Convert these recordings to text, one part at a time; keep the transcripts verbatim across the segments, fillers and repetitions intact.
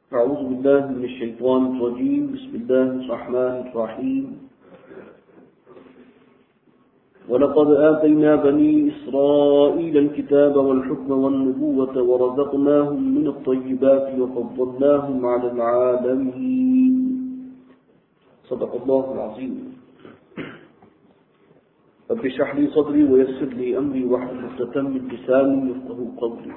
أعوذ بالله من الشيطان الرجيم. بسم الله الرحمن الرحيم. ولقد آتينا بني إسرائيل الكتاب والحكم والنبوة ورزقناهم من الطيبات وفضلناهم على العالمين. صدق الله العظيم. رب اشرح لي صدري ويسر لي أمري واحلل عقدة من لساني يفقهوا قولي.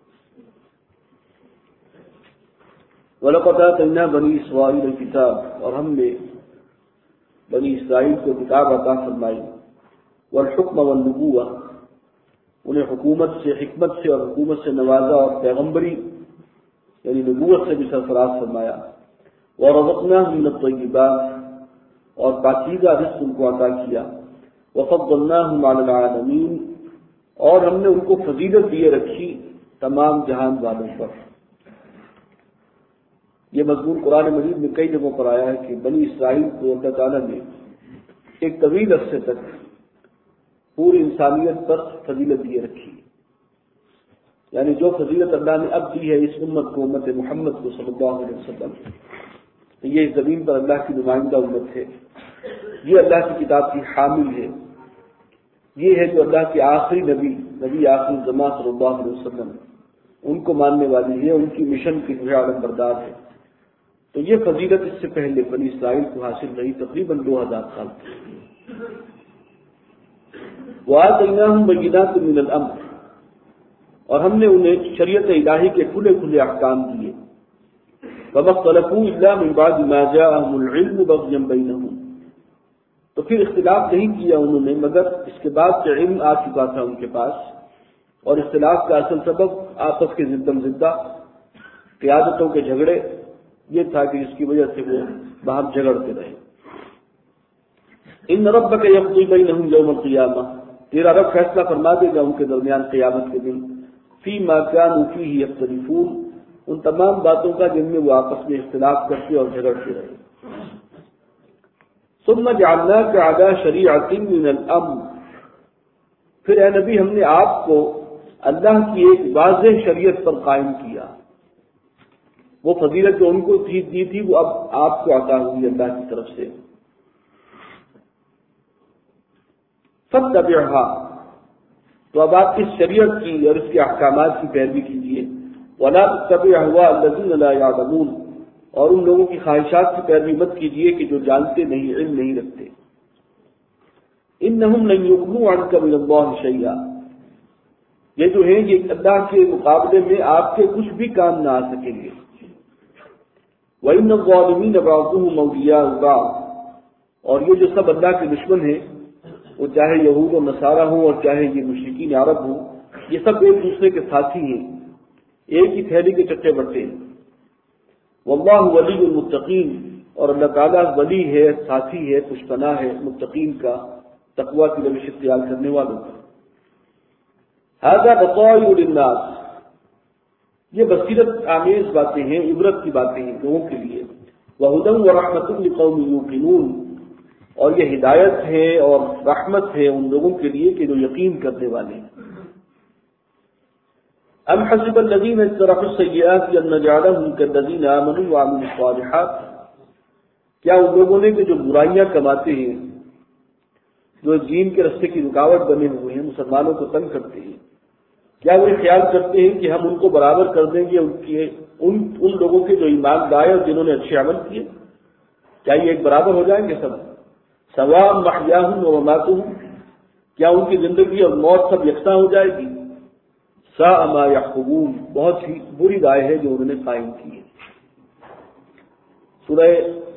وَلَقَدْ آتَيْنَا بَنِي إِسْرَائِيلَ الْكِتَابَ، اور ہم نے بنی اسرائیل کو کتاب عطا فرمائی، والحکم والنبوہ، انہیں حکومت سے، حکمت سے اور حکومت سے نوازا، اور پیغمبری یعنی نبوت سے بھی سرفراز فرمایا، وَرَزَقْنَاهُم مِّنَ الطَّيِّبَاتِ، اور پاکیزہ رزق ان کو عطا کیا، وَفَضَّلْنَاهُمْ عَلَى الْعَالَمِينَ، اور ہم نے ان کو فضیلت دیے رکھی تمام جہان والوں پر۔ یہ مضمون قرآن مجید میں کئی جگہوں پر آیا ہے کہ بنی اسرائیل کو اللہ تعالیٰ نے ایک طویل عرصے تک پوری انسانیت پر فضیلت دیے رکھی، یعنی جو فضیلت اللہ نے اب دی ہے اس امت کو، امت محمد کو صلی اللہ علیہ وسلم، یہ زمین پر اللہ کی نمائندہ امت ہے، یہ اللہ کی کتاب کی حامل ہے، یہ ہے جو اللہ کے آخری نبی نبی آخری زمان صلی اللہ علیہ وسلم ان کو ماننے والی ہے، ان کی مشن کی جو ہے علم بردار ہے۔ تو یہ فضیلت اس سے پہلے بنی اسرائیل کو حاصل رہی تقریباً دو ہزار سال تک۔ وَآتَيْنَاهُمْ بَيِّنَاتٍ مِّنَ الْأَمْرِ، اور ہم نے انہیں شریعت الہی کے کھلے کھلے احکام دیے۔ فَمَا اخْتَلَفُوا إِلَّا مِن بَعْدِ مَا جَاءَهُمُ الْعِلْمُ بَغْيًا بَيْنَهُمْ، تو پھر اختلاف نہیں کیا انہوں نے مگر اس کے بعد کہ علم آ چکا تھا ان کے پاس، اور اختلاف کا اصل سبب آپس کے زدم زدہ، قیادتوں کے جھگڑے، یہ تھا کہ اس کی وجہ سے وہ باہر جھگڑتے رہے۔ ان ربک یقضی بینہم یوم القیامہ، تیرا رب فیصلہ فرما دے گا ان کے درمیان قیامت کے دن، فیما کانوا فیہ یختلفون، ان تمام باتوں کا جن میں وہ آپس میں اختلاف کرتے اور جھگڑتے رہے۔ ثم جعلناک علی شریعۃ من الامر، پھر اے نبی ہم نے آپ کو اللہ کی ایک واضح شریعت پر قائم کیا، وہ فضیلت جو ان کو دی تھی وہ اب آپ کو عطا ہوئی اللہ کی طرف سے۔ فاتبعها، تو اب آپ اس شریعت کی اور اس کے احکامات کی پیروی کیجیے۔ ولا تتبع اهواء الذين لا يعلمون، اور ان لوگوں کی خواہشات کی پیروی مت کیجیے کہ جو جانتے نہیں، علم نہیں رکھتے۔ انهم لن يغنوا عنك من الله شيئا، یہ جو ہیں یہ اللہ کے مقابلے میں آپ کے کچھ بھی کام نہ آ سکیں گے۔ وَإِنَّ الظَّالِمِينَ بَعْضُهُمْ أَوْلِيَاءُ بَعْضٍ، اور یہ جو سب اللہ کے دشمن ہیں، وہ چاہے یہود و نصارہ ہوں اور چاہے یہ مشرکین عرب ہوں، یہ سب ایک دوسرے کے ساتھی ہیں، ایک ہی تھیلی کے چٹے بٹے ہیں۔ وَاللَّهُ وَلِيُّ الْمُتَّقِينَ، اور اللہ تعالیٰ ولی ہے، ساتھی ہے، پشتنا ہے متقین کا، تقوی کی روش اختیار کرنے والوں کا۔ هَذَا بَصَائِرُ لِلنَّاسِ، یہ بصیرت آمیز باتیں ہیں، عبرت کی باتیں ہیں لوگوں کے لیے۔ وَهُدًى وَرَحْمَةٌ لِقَوْمٍ يُوقِنُونَ، اور یہ ہدایت ہے اور رحمت ہے ان لوگوں کے لیے کہ جو یقین کرنے والے ہیں۔ أَمْ حَسِبَ الَّذِينَ اجْتَرَحُوا السَّيِّئَاتِ أَن نَّجْعَلَهُمْ كَالَّذِينَ آمَنُوا وَعَمِلُوا الصَّالِحَاتِ، کیا ان لوگوں نے کہ جو برائیاں کماتے ہیں، جو دین کے راستے کی رکاوٹ بنے ہوئے ہیں، مسلمانوں کو تنگ کرتے ہیں، کیا وہ خیال کرتے ہیں کہ ہم ان کو برابر کر دیں گے ان کے ان ان لوگوں کے جو ایمان لائے اور جنہوں نے اچھے عمل کیے؟ کیا یہ ایک برابر ہو جائیں گے سب؟ سواء محیاہم و مماتہم، کیا ان کی زندگی اور موت سب یکساں ہو جائے گی؟ ساء ما یحکمون، بہت ہی بری رائے ہے جو انہوں نے قائم کی ہے۔ سورہ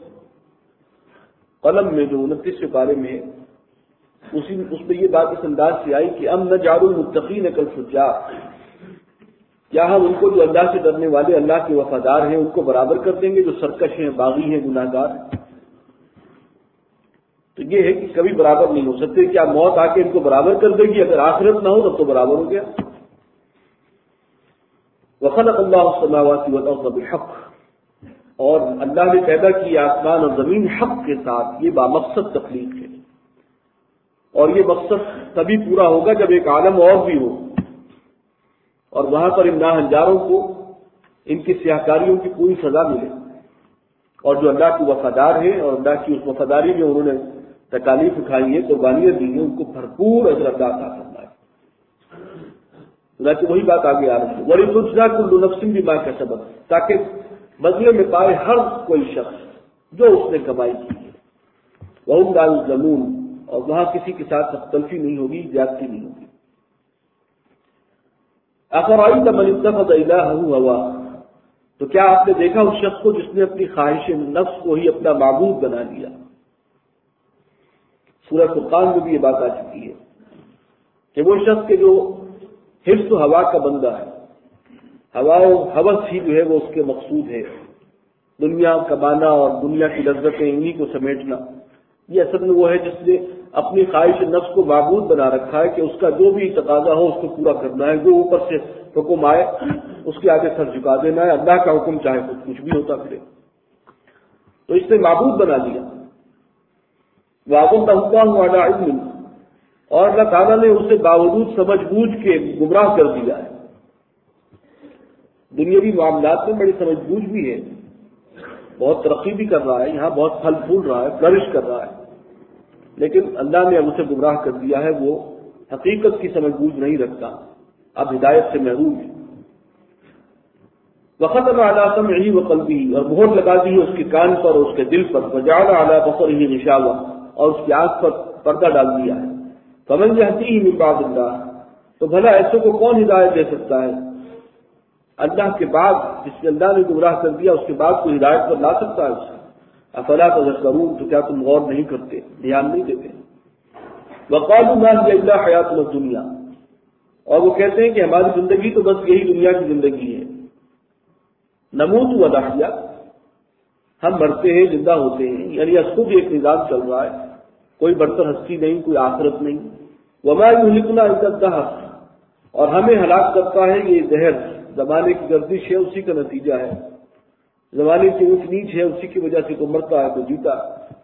قلم میں جو انتیسویں پارے میں اسی اس پہ یہ بات اس انداز سے آئی کہ ام نجعل المتقین کالفجار، کیا ہم ان کو جو اللہ سے ڈرنے والے، اللہ کے وفادار ہیں، ان کو برابر کر دیں گے جو سرکش ہیں، باغی ہیں، گناہ گار؟ تو یہ ہے کہ کبھی برابر نہیں ہو سکتے۔ کیا موت آ کے ان کو برابر کر دے گی؟ اگر آخرت نہ ہو تب تو برابر ہو گیا۔ وخلق اللہ السماوات والارض بالحق، اور اللہ نے پیدا کی آسمان اور زمین حق کے ساتھ، یہ بامقصد تخلیق ہے، اور یہ مقصد تبھی پورا ہوگا جب ایک عالم اور بھی ہو، اور وہاں پر ان ناہنجاروں کو ان کی سیاہکاریوں کی پوری سزا ملے، اور جو اللہ کی وفادار ہیں اور اللہ کی اس وفاداری میں انہوں نے تکالیف اٹھائی ہے، قربانیاں دی ہیں، ان کو بھرپور اجر اللہ عطا فرمائے۔ چنانچہ وہی بات آگے آ رہی ہے، وَلِتُجْزَىٰ كُلُّ نَفْسٍ بِمَا كَسَبَتْ، تاکہ بدلے میں پائے ہر کوئی شخص جو اس نے کمائی کی ہے، وَهُمْ لَا يُظْلَمُونَ، اور وہاں کسی کے ساتھ تلفی نہیں ہوگی، زیادتی نہیں ہوگی۔ أَفَرَأَيْتَ مَنِ اتَّخَذَ إِلَٰهَهُ هَوَاهُ، تو کیا آپ نے دیکھا اس شخص کو جس نے اپنی خواہش نفس کو ہی اپنا معبود بنا لیا؟ سورہ فرقان میں بھی یہ بات آ چکی ہے کہ وہ شخص کے جو حفظ و ہوا کا بندہ ہے، ہوا و ہوس ہی جو ہے وہ اس کے مقصود ہے، دنیا کمانا اور دنیا کی لذتیں انہی کو سمیٹنا، یہ اصل میں وہ ہے جس نے اپنی خواہش نفس کو معبود بنا رکھا ہے کہ اس کا جو بھی تقاضا ہو اس کو پورا کرنا ہے، جو اوپر سے حکم آئے اس کے آگے سر جھکا دینا ہے، اللہ کا حکم چاہے خود کچھ بھی ہوتا پھرے، تو اس نے معبود بنا لیا۔ وَأَضَلَّهُ اللَّهُ عَلَىٰ عِلْمٍ، اور اللہ تعالیٰ نے اسے باوجود سمجھ بوجھ کے گمراہ کر دیا ہے۔ دنیاوی معاملات میں بڑی سمجھ بوجھ بھی ہے، بہت ترقی بھی کر رہا ہے، یہاں بہت پھل پھول رہا ہے، فلرش کر رہا ہے، لیکن اللہ نے اب اسے گمراہ کر دیا ہے، وہ حقیقت کی سمجھ بوجھ نہیں رکھتا، اب ہدایت سے محروم ہے۔ وَخَتَمَ عَلَىٰ سَمْعِهِ وَقَلْبِهِ، اور مہر لگا دی ہے اس کے کان پر اور اس کے دل پر، وَجَعَلَ عَلَىٰ بَصَرِهِ غِشَاوَةً، اور اس کی آنکھ پر پردہ ڈال دیا ہے۔ فَمَن يَهْدِيهِ مِن بَعْدِ اللَّهِ، تو بھلا ایسے کو کون ہدایت دے سکتا ہے اللہ کے بعد، جس نے اللہ نے گمراہ کر دیا اس کے بعد کوئی ہدایت پر لا سکتا ہے اسے؟ افلا تذکرون، تو کیا تم غور نہیں کرتے، دھیان نہیں دیتے؟ وقالوا ما هي الا حیاتنا الدنیا، اور وہ کہتے ہیں کہ ہماری زندگی تو بس یہی دنیا کی زندگی ہے، نموت و نحیا، ہم مرتے ہیں زندہ ہوتے ہیں، یعنی اس خود ایک نظام چل رہا ہے، کوئی برتر ہستی نہیں، کوئی آخرت نہیں۔ وما یہلکنا الا الدہر، اور ہمیں ہلاک کرتا ہے یہ دہر، زمانے کی گردش ہے اسی کا نتیجہ ہے، زمانے کی اونچ نیچ ہے اسی کی وجہ سے تو مرتا ہے تو جیتا۔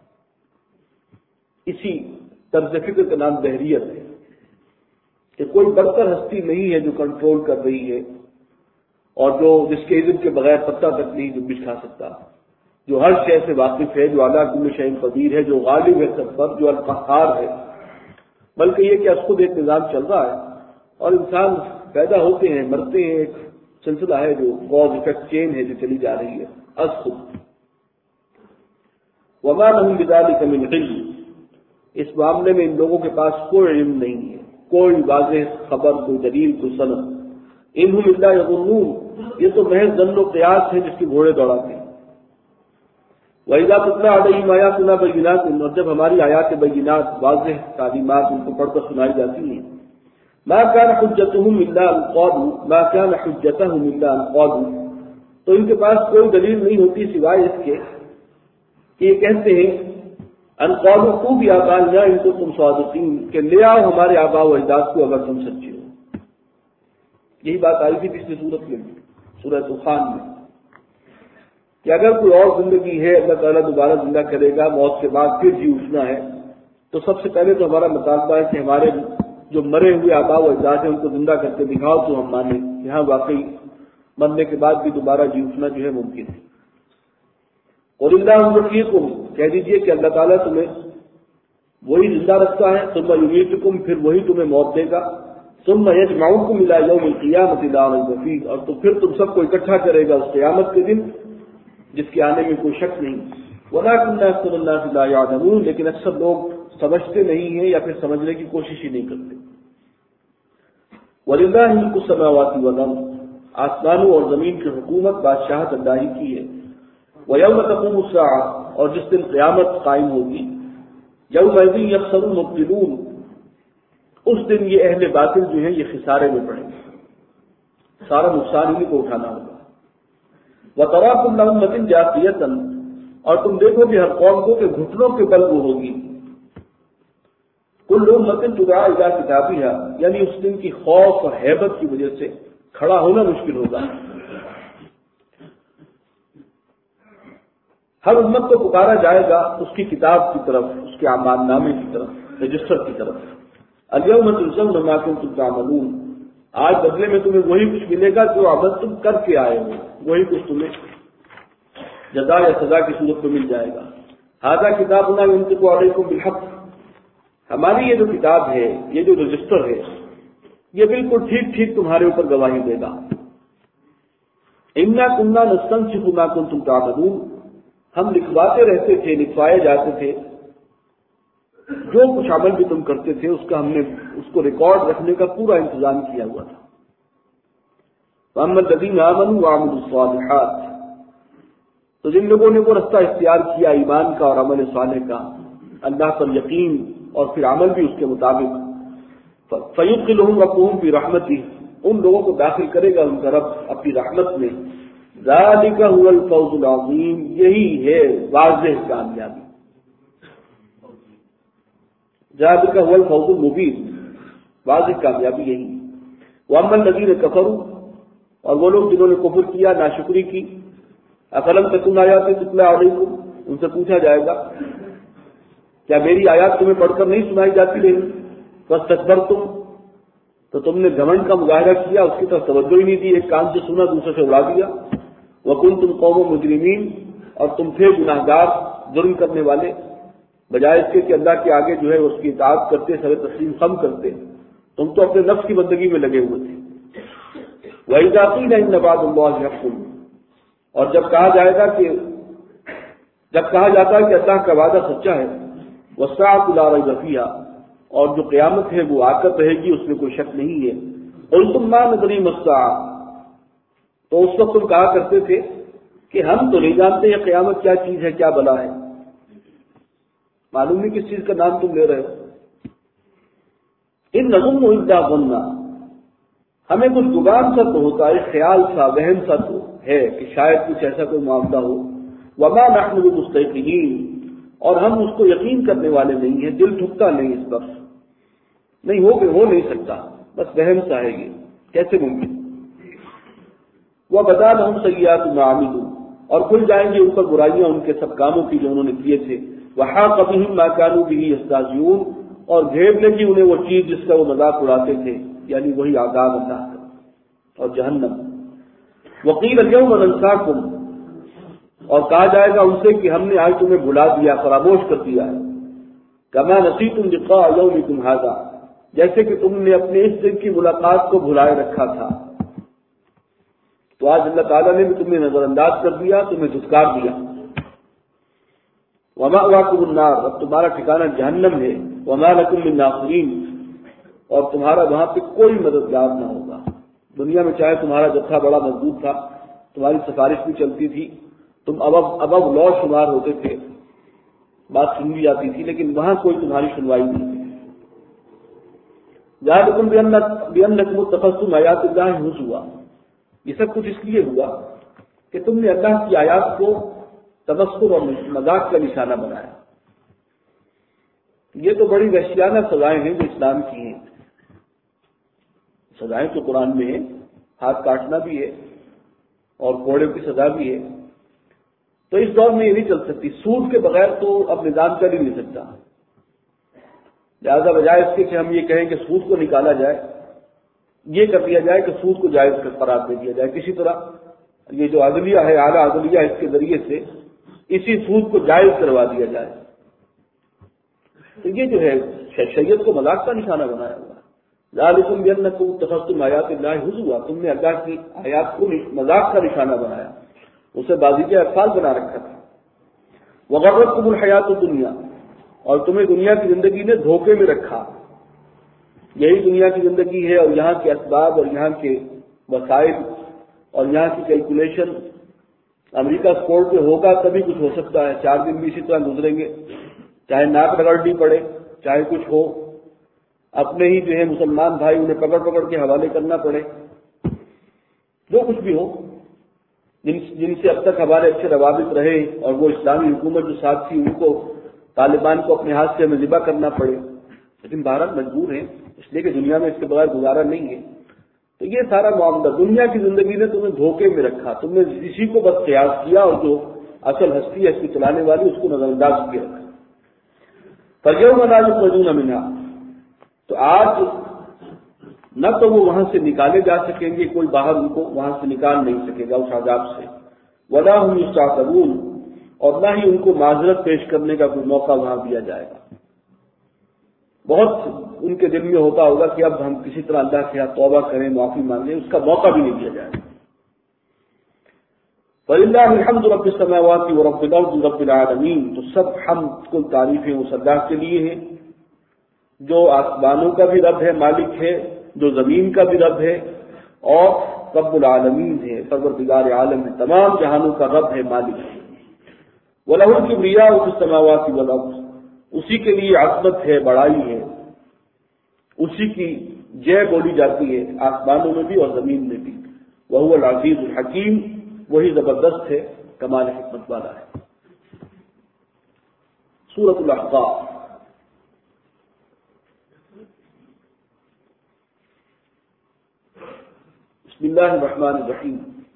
اسی طرز فکر کا نام دہریت ہے کہ کوئی برتر ہستی نہیں ہے جو کنٹرول کر رہی ہے، اور جو جس کے علم کے بغیر پتہ تک نہیں جو بچھا سکتا، جو ہر شے سے واقف ہے، جو اعلیٰ کل شیء قدیر ہے، جو غالب ہے سب پر، جو القہار ہے، بلکہ یہ کہ اس خود ایک نظام چل رہا ہے، اور انسان پیدا ہوتے ہیں مرتے ہیں، ایک سلسلہ ہے جو کاز افیکٹ چین ہے جو چلی جا رہی ہے از خود۔ وما لهم بذلك من علم، اس معاملے میں ان لوگوں کے پاس کوئی علم نہیں ہے، کوئی واضح خبر، کوئی دلیل، کوئی سند۔ انہم الا یظنون، یہ تو محض ظن و قیاس ہے جس کے گھوڑے دوڑاتے ہیں۔ وَإِذَا تُتْلَىٰ عَلَيْهِمْ آيَاتُنَا بَيِّنَاتٍ، اور جب ہماری آیات بینات واضح تعلیمات ان کو پڑھ کر سنائی جاتی ہیں، ما كان حجتهم الا ان قالوا ما كان حجتهم الا ان قالوا، تو ان کے پاس کوئی دلیل نہیں ہوتی سوائے اس کے کہ یہ کہتے ہیں ان قالوا تو بھی آباءنا ان کنتم صادقین، کہ لے آؤ ہمارے آباء و اجداد کو اگر تم سچے ہو۔ یہی بات آئی تھی پچھلی سورت میں، سورہ طوفان میں، کہ اگر کوئی اور زندگی ہے، اللہ تعالیٰ دوبارہ زندہ کرے گا، موت کے بعد پھر جی اٹھنا ہے، تو سب سے پہلے تو ہمارا مطالبہ ہے کہ ہمارے جو مرے ہوئے آباء و اجداد ہیں ان کو زندہ کر کے دکھاؤ تو ہم مانیں کہ ہاں واقعی مرنے کے بعد بھی دوبارہ جی اٹھنا جو ہے ممکن ہے۔ قل اللہ یحییکم، کہہ دیجئے کہ اللہ تعالیٰ تمہیں وہی زندہ رکھتا ہے، ثم یمیتکم، پھر وہی تمہیں موت دے گا، ثم یجمعکم الی یوم القیامۃ لا ریب فیہ، اور تو پھر تم سب کو اکٹھا کرے گا اس قیامت کے دن جس کے آنے میں کوئی شک نہیں۔ ولکن اکثر الناس لا یعلمون، لیکن اکثر لوگ سمجھتے نہیں ہیں یا پھر سمجھنے کی کوشش ہی نہیں کرتے۔ وَلِلَّهِ مُلْكُ السَّمَاوَاتِ وَالْأَرْضِ، آسمانوں اور زمین کی حکومت بادشاہت اللہ ہی کی ہے۔ وَيَوْمَ تَقُومُ السَّاعَةُ، اور جس دن قیامت قائم ہوگی، يَوْمَئِذٍ يَخْسَرُ الْمُبْطِلُونَ، اس دن یہ اہل باطل جو ہیں یہ خسارے میں پڑیں گے، سارا نقصان انہیں کو اٹھانا ہوگا۔ وَتَرَىٰ كُلَّ أُمَّةٍ جَاثِيَةً، اور تم دیکھو کہ ہر قوم کو کہ گھٹنوں کے بل وہ ہوگی۔ کل امت تدعی الی کتابہا، یعنی اس دن کی خوف اور ہیبت کی وجہ سے کھڑا ہونا مشکل ہوگا۔ ہر امت کو پکارا جائے گا اس کی کتاب کی طرف، اس کے اعمال نامے کی طرف، رجسٹر کی طرف۔ الیوم تجزون ما کنتم تعملون، آج بدلے میں تمہیں وہی کچھ ملے گا جو عمل تم کر کے آئے ہو، وہی کچھ تمہیں جزا یا سزا کی صورت میں مل جائے گا۔ ھذا کتابنا ينطق علیکم بالحق، ہماری یہ جو کتاب ہے، یہ جو رجسٹر ہے، یہ بالکل ٹھیک ٹھیک تمہارے اوپر گواہی دے گا۔ انا كنا نستنسخ ما كنتم تعملون، ہم لکھواتے رہتے تھے، لکھوائے جاتے تھے جو کچھ عمل بھی تم کرتے تھے، اس کا ہم نے اس کو ریکارڈ رکھنے کا پورا انتظام کیا ہوا تھا۔ فَأَمَّا الَّذِينَ آمَنُوا وَعَمِلُوا الصَّالِحَاتِ، تو جن لوگوں نے وہ رستہ اختیار کیا ایمان کا اور عمل صالح کا، اللہ پر یقین اور پھر عمل بھی اس کے مطابق، فَيُدْخِلُهُمْ رَبُّهُمْ فِي رَحْمَتِهِ، ان لوگوں کو داخل کرے گا ان کا رب اپنی رحمت میں۔ ذَلِكَ هُوَ الْفَوْزُ الْعَظِيمُ، یہی ہے واضح کامیابی۔ ذَلِكَ هُوَ الْفَوْزُ الْمُبِينُ، واضح کامیابی یہی۔ وَأَمَّا الَّذِينَ كَفَرُوا، اور وہ لوگ جنہوں نے کفر کیا، ناشکری کی، افلم تکن آیات تتلی علیکم، ان سے پوچھا جائے گا کیا میری آیات تمہیں پڑھ کر نہیں سنائی جاتی رہی؟ واستکبرتم، تو تم نے گھمنڈ کا مظاہرہ کیا، اس کی طرف توجہ ہی نہیں دی، ایک کان سے سنا دوسرے سے اڑا دیا۔ وکنتم قوم مجرمین، اور تم تھے گناہ گار، جرم کرنے والے، بجائے اس کے کہ اللہ کے آگے جو ہے اس کی اطاعت کرتے، سر تسلیم خم کرتے، تم تو اپنے نفس کی بندگی میں لگے ہوئے تھے۔ وَإِذَا قِيلَ إِنَّ وَعْدَ اللَّهِ حَقٌّ، اور جب کہا جائے گا کہ جب کہا جاتا ہے کہ اللہ کا وعدہ سچا ہے، وَالسَّاعَةُ لَا رَيْبَ فِيهَا، اور جو قیامت ہے وہ آ کر رہے گی، اس میں کوئی شک نہیں ہے۔ قُلْتُم مَا نَدْرِي مَا السَّاعَةُ، تو اس وقت تم کہا کرتے تھے کہ ہم تو نہیں جانتے یہ قیامت کیا چیز ہے، کیا بلا ہے، معلوم نہیں کس چیز کا نام تم لے رہے ہو۔ ان نظم و ادا بننا، ہمیں کچھ گمان سا تو ہوتا ہے، خیال سا، وہم سا تو ہے کہ شاید کچھ ایسا کوئی معاملہ ہو۔ وما نحن بمستيقنين، اور ہم اس کو یقین کرنے والے نہیں ہیں، دل ٹھکتا نہیں اس پر، نہیں ہو ہو نہیں سکتا، بس وہم سا ہے، یہ کیسے ممکن۔ وبدا لهم سيئات ما عملوا، اور کھل جائیں گے ان پر برائیاں ان کے سب کاموں کی جو انہوں نے کیے تھے۔ وحاق بهم ما كانوا به يستهزئون، اور گھیر لے گی انہیں وہ چیز جس کا وہ مذاق اڑاتے تھے، یعنی وہی عذاب اللہ کا اور جہنم۔ وقیل اليوم ننساكم، اور کہا جائے گا ان سے کہ ہم نے آج تمہیں بھلا دیا، فراموش کر دیا ہے۔ كما نسيتم لقاء يومكم هذا، جیسے کہ تم نے اپنے اس دن کی ملاقات کو بھلائے رکھا تھا۔ تو آج اللہ تعالیٰ نے بھی تمہیں نظر انداز کر دیا، تمہیں دھتکار دیا۔ ومأواكم النار، اب تمہارا ٹھکانہ جہنم ہے۔ وما لكم من ناصرین، اور تمہارا وہاں پہ کوئی مددگار نہ ہوگا۔ دنیا میں چاہے تمہارا جتھا بڑا مضبوط تھا، تمہاری سفارش بھی چلتی تھی، تم اب اب اب لو شمار ہوتے تھے، بات سن بھی جاتی تھی، لیکن وہاں کوئی تمہاری سنوائی نہیں تھی۔ ذالکم بأنکم اتخذتم آیات اللہ ہزوا، یہ سب کچھ اس لیے ہوا کہ تم نے اللہ کی آیات کو تمسخر اور مذاق کا نشانہ بنایا۔ یہ تو بڑی وحشیانہ سزائیں ہیں جو اسلام کی ہیں۔ سزائیں تو قرآن میں ہیں، ہاتھ کاٹنا بھی ہے اور کوڑے کی سزا بھی ہے۔ تو اس دور میں یہ نہیں چل سکتی، سود کے بغیر تو اب نظام چل ہی نہیں سکتا۔ لہٰذا بجائے اس کے کہ ہم یہ کہیں کہ سود کو نکالا جائے، یہ کر دیا جائے کہ سود کو جائز قرار دے دیا جائے، کسی طرح یہ جو عدلیہ ہے، اعلیٰ عدلیہ، اس کے ذریعے سے اسی سود کو جائز کروا دیا جائے۔ تو یہ جو ہے شریعت کو مذاق کا نشانہ بنایا ہوا ہے۔ ذالکم بأنکم اتخذتم آیات اللہ ہزوا، تم نے اللہ کی آیات کو مذاق کا نشانہ بنایا، اسے بازی کے الفاظ بنا رکھا تھا۔ وغرتکم الحیات الدنیا، اور تمہیں دنیا کی زندگی نے دھوکے میں رکھا۔ یہی دنیا کی زندگی ہے، اور یہاں کے اسباب اور یہاں کے وسائل اور یہاں کی کیلکولیشن، امریکہ اسکور پہ ہوگا تبھی کچھ ہو سکتا ہے، چار دن بھی اسی طرح گزریں گے، چاہے ناک رگڑنی پڑے، چاہے کچھ ہو، اپنے ہی جو ہے مسلمان بھائی انہیں پکڑ پکڑ کے حوالے کرنا پڑے، جو کچھ بھی ہو، جن جن سے اب تک ہمارے اچھے روابط رہے، اور وہ اسلامی حکومت جو ساتھ تھی ان کو، طالبان کو اپنے ہاتھ سے ہمیں ذبح کرنا پڑے، لیکن بھارت مجبور ہے اس لیے کہ دنیا میں اس کے بغیر گزارا نہیں ہے۔ تو یہ سارا معاملہ دنیا کی زندگی نے تمہیں دھوکے میں رکھا، تم نے اسی کو بس قیاس کیا، اور جو اصل ہستی ہے اس کی چلانے والی، اس کو نظر انداز کیا رکھا۔ فَالْيَوْمَ لَا يُخْرَجُونَ مِنْهَا، تو آج نہ تو وہ وہاں سے نکالے جا سکیں گے، کوئی باہر ان کو وہاں سے نکال نہیں سکے گا اس عذاب سے، ولا هم یستعتبون، اور نہ ہی ان کو معذرت پیش کرنے کا کوئی موقع وہاں دیا جائے گا۔ بہت ان کے دل میں ہوتا ہوگا کہ اب ہم کسی طرح اللہ کے ہاں توبہ کریں، معافی مانگیں، اس کا موقع بھی نہیں دیا جائے گا۔ وَلِلَّهِ الْحَمْدُ رَبِّ السَّمَاوَاتِ وَرَبِّ الْأَرْضِ رَبِّ الْعَالَمِينَ، تو سب حمد کل تعریفیں اس اللہ کے لیے ہیں جو آسمانوں کا بھی رب ہے، مالک ہے، جو زمین کا بھی رب ہے، اور رب العالمین ہے، پروردگار عالم ہے، تمام جہانوں کا رب ہے، مالک ہے۔ وَلَهُ الْكِبْرِيَاءُ فِي السَّمَاوَاتِ وَالْأَرْضِ، اسی کے لیے عظمت ہے، بڑائی ہے، اسی کی جے بولی جاتی ہے آسمانوں میں بھی اور زمین میں بھی۔ وَهُوَ الْعَزِيزُ الْحَكِيمُ، وہی زبردست ہے، کمال حکمت والا ہے۔ سورۃ الاحقاف۔ بسم اللہ الرحمن الرحیم۔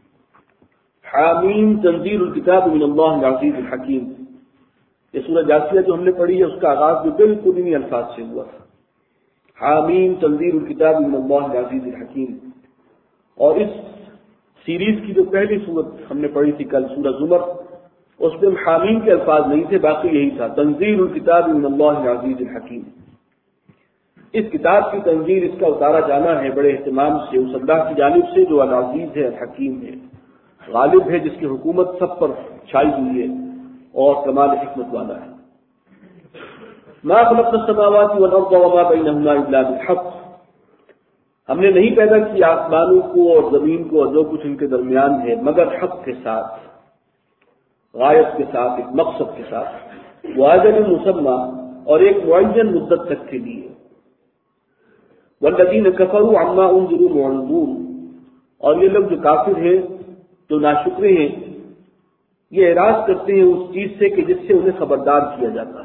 حامیم تنزیل الکتاب من اللہ العزیز الحکیم۔ یہ سورہ جاثیہ جو ہم نے پڑھی ہے اس کا آغاز بھی بالکل انہی الفاظ سے ہوا تھا، حامیم تنزیل الکتاب من اللہ العزیز الحکیم۔ اور اس سیریز کی جو پہلی سورت ہم نے پڑھی تھی کل، سورہ زمر، اس میں حامیم کے الفاظ نہیں تھے، باقی یہی تھا، تنزیل الکتاب من اللہ العزیز الحکیم۔ اس کتاب کی تنزیل، اس کا اتارا جانا ہے بڑے اہتمام سے اس اللہ کی جانب سے جو العزیز ہے، الحکیم ہے، غالب ہے، جس کی حکومت سب پر چھائی ہوئی ہے اور کمال حکمت والا ہے۔ ما خلقنا السماوات والارض وما بینہما الا بالحق، ہم نے نہیں پیدا کیا آسمانوں کو اور زمین کو اور جو کچھ ان کے درمیان ہے مگر حق کے ساتھ، غایت کے ساتھ، ایک مقصد کے ساتھ، واجل مسمى، اور ایک معین مدت تک کے لیے۔ والذین کفروا عما انذروا معرضون، اور یہ لوگ جو کافر ہیں، جو ناشکرے ہیں، یہ اعراض کرتے ہیں اس چیز سے کہ جس سے انہیں خبردار کیا جاتا ہے،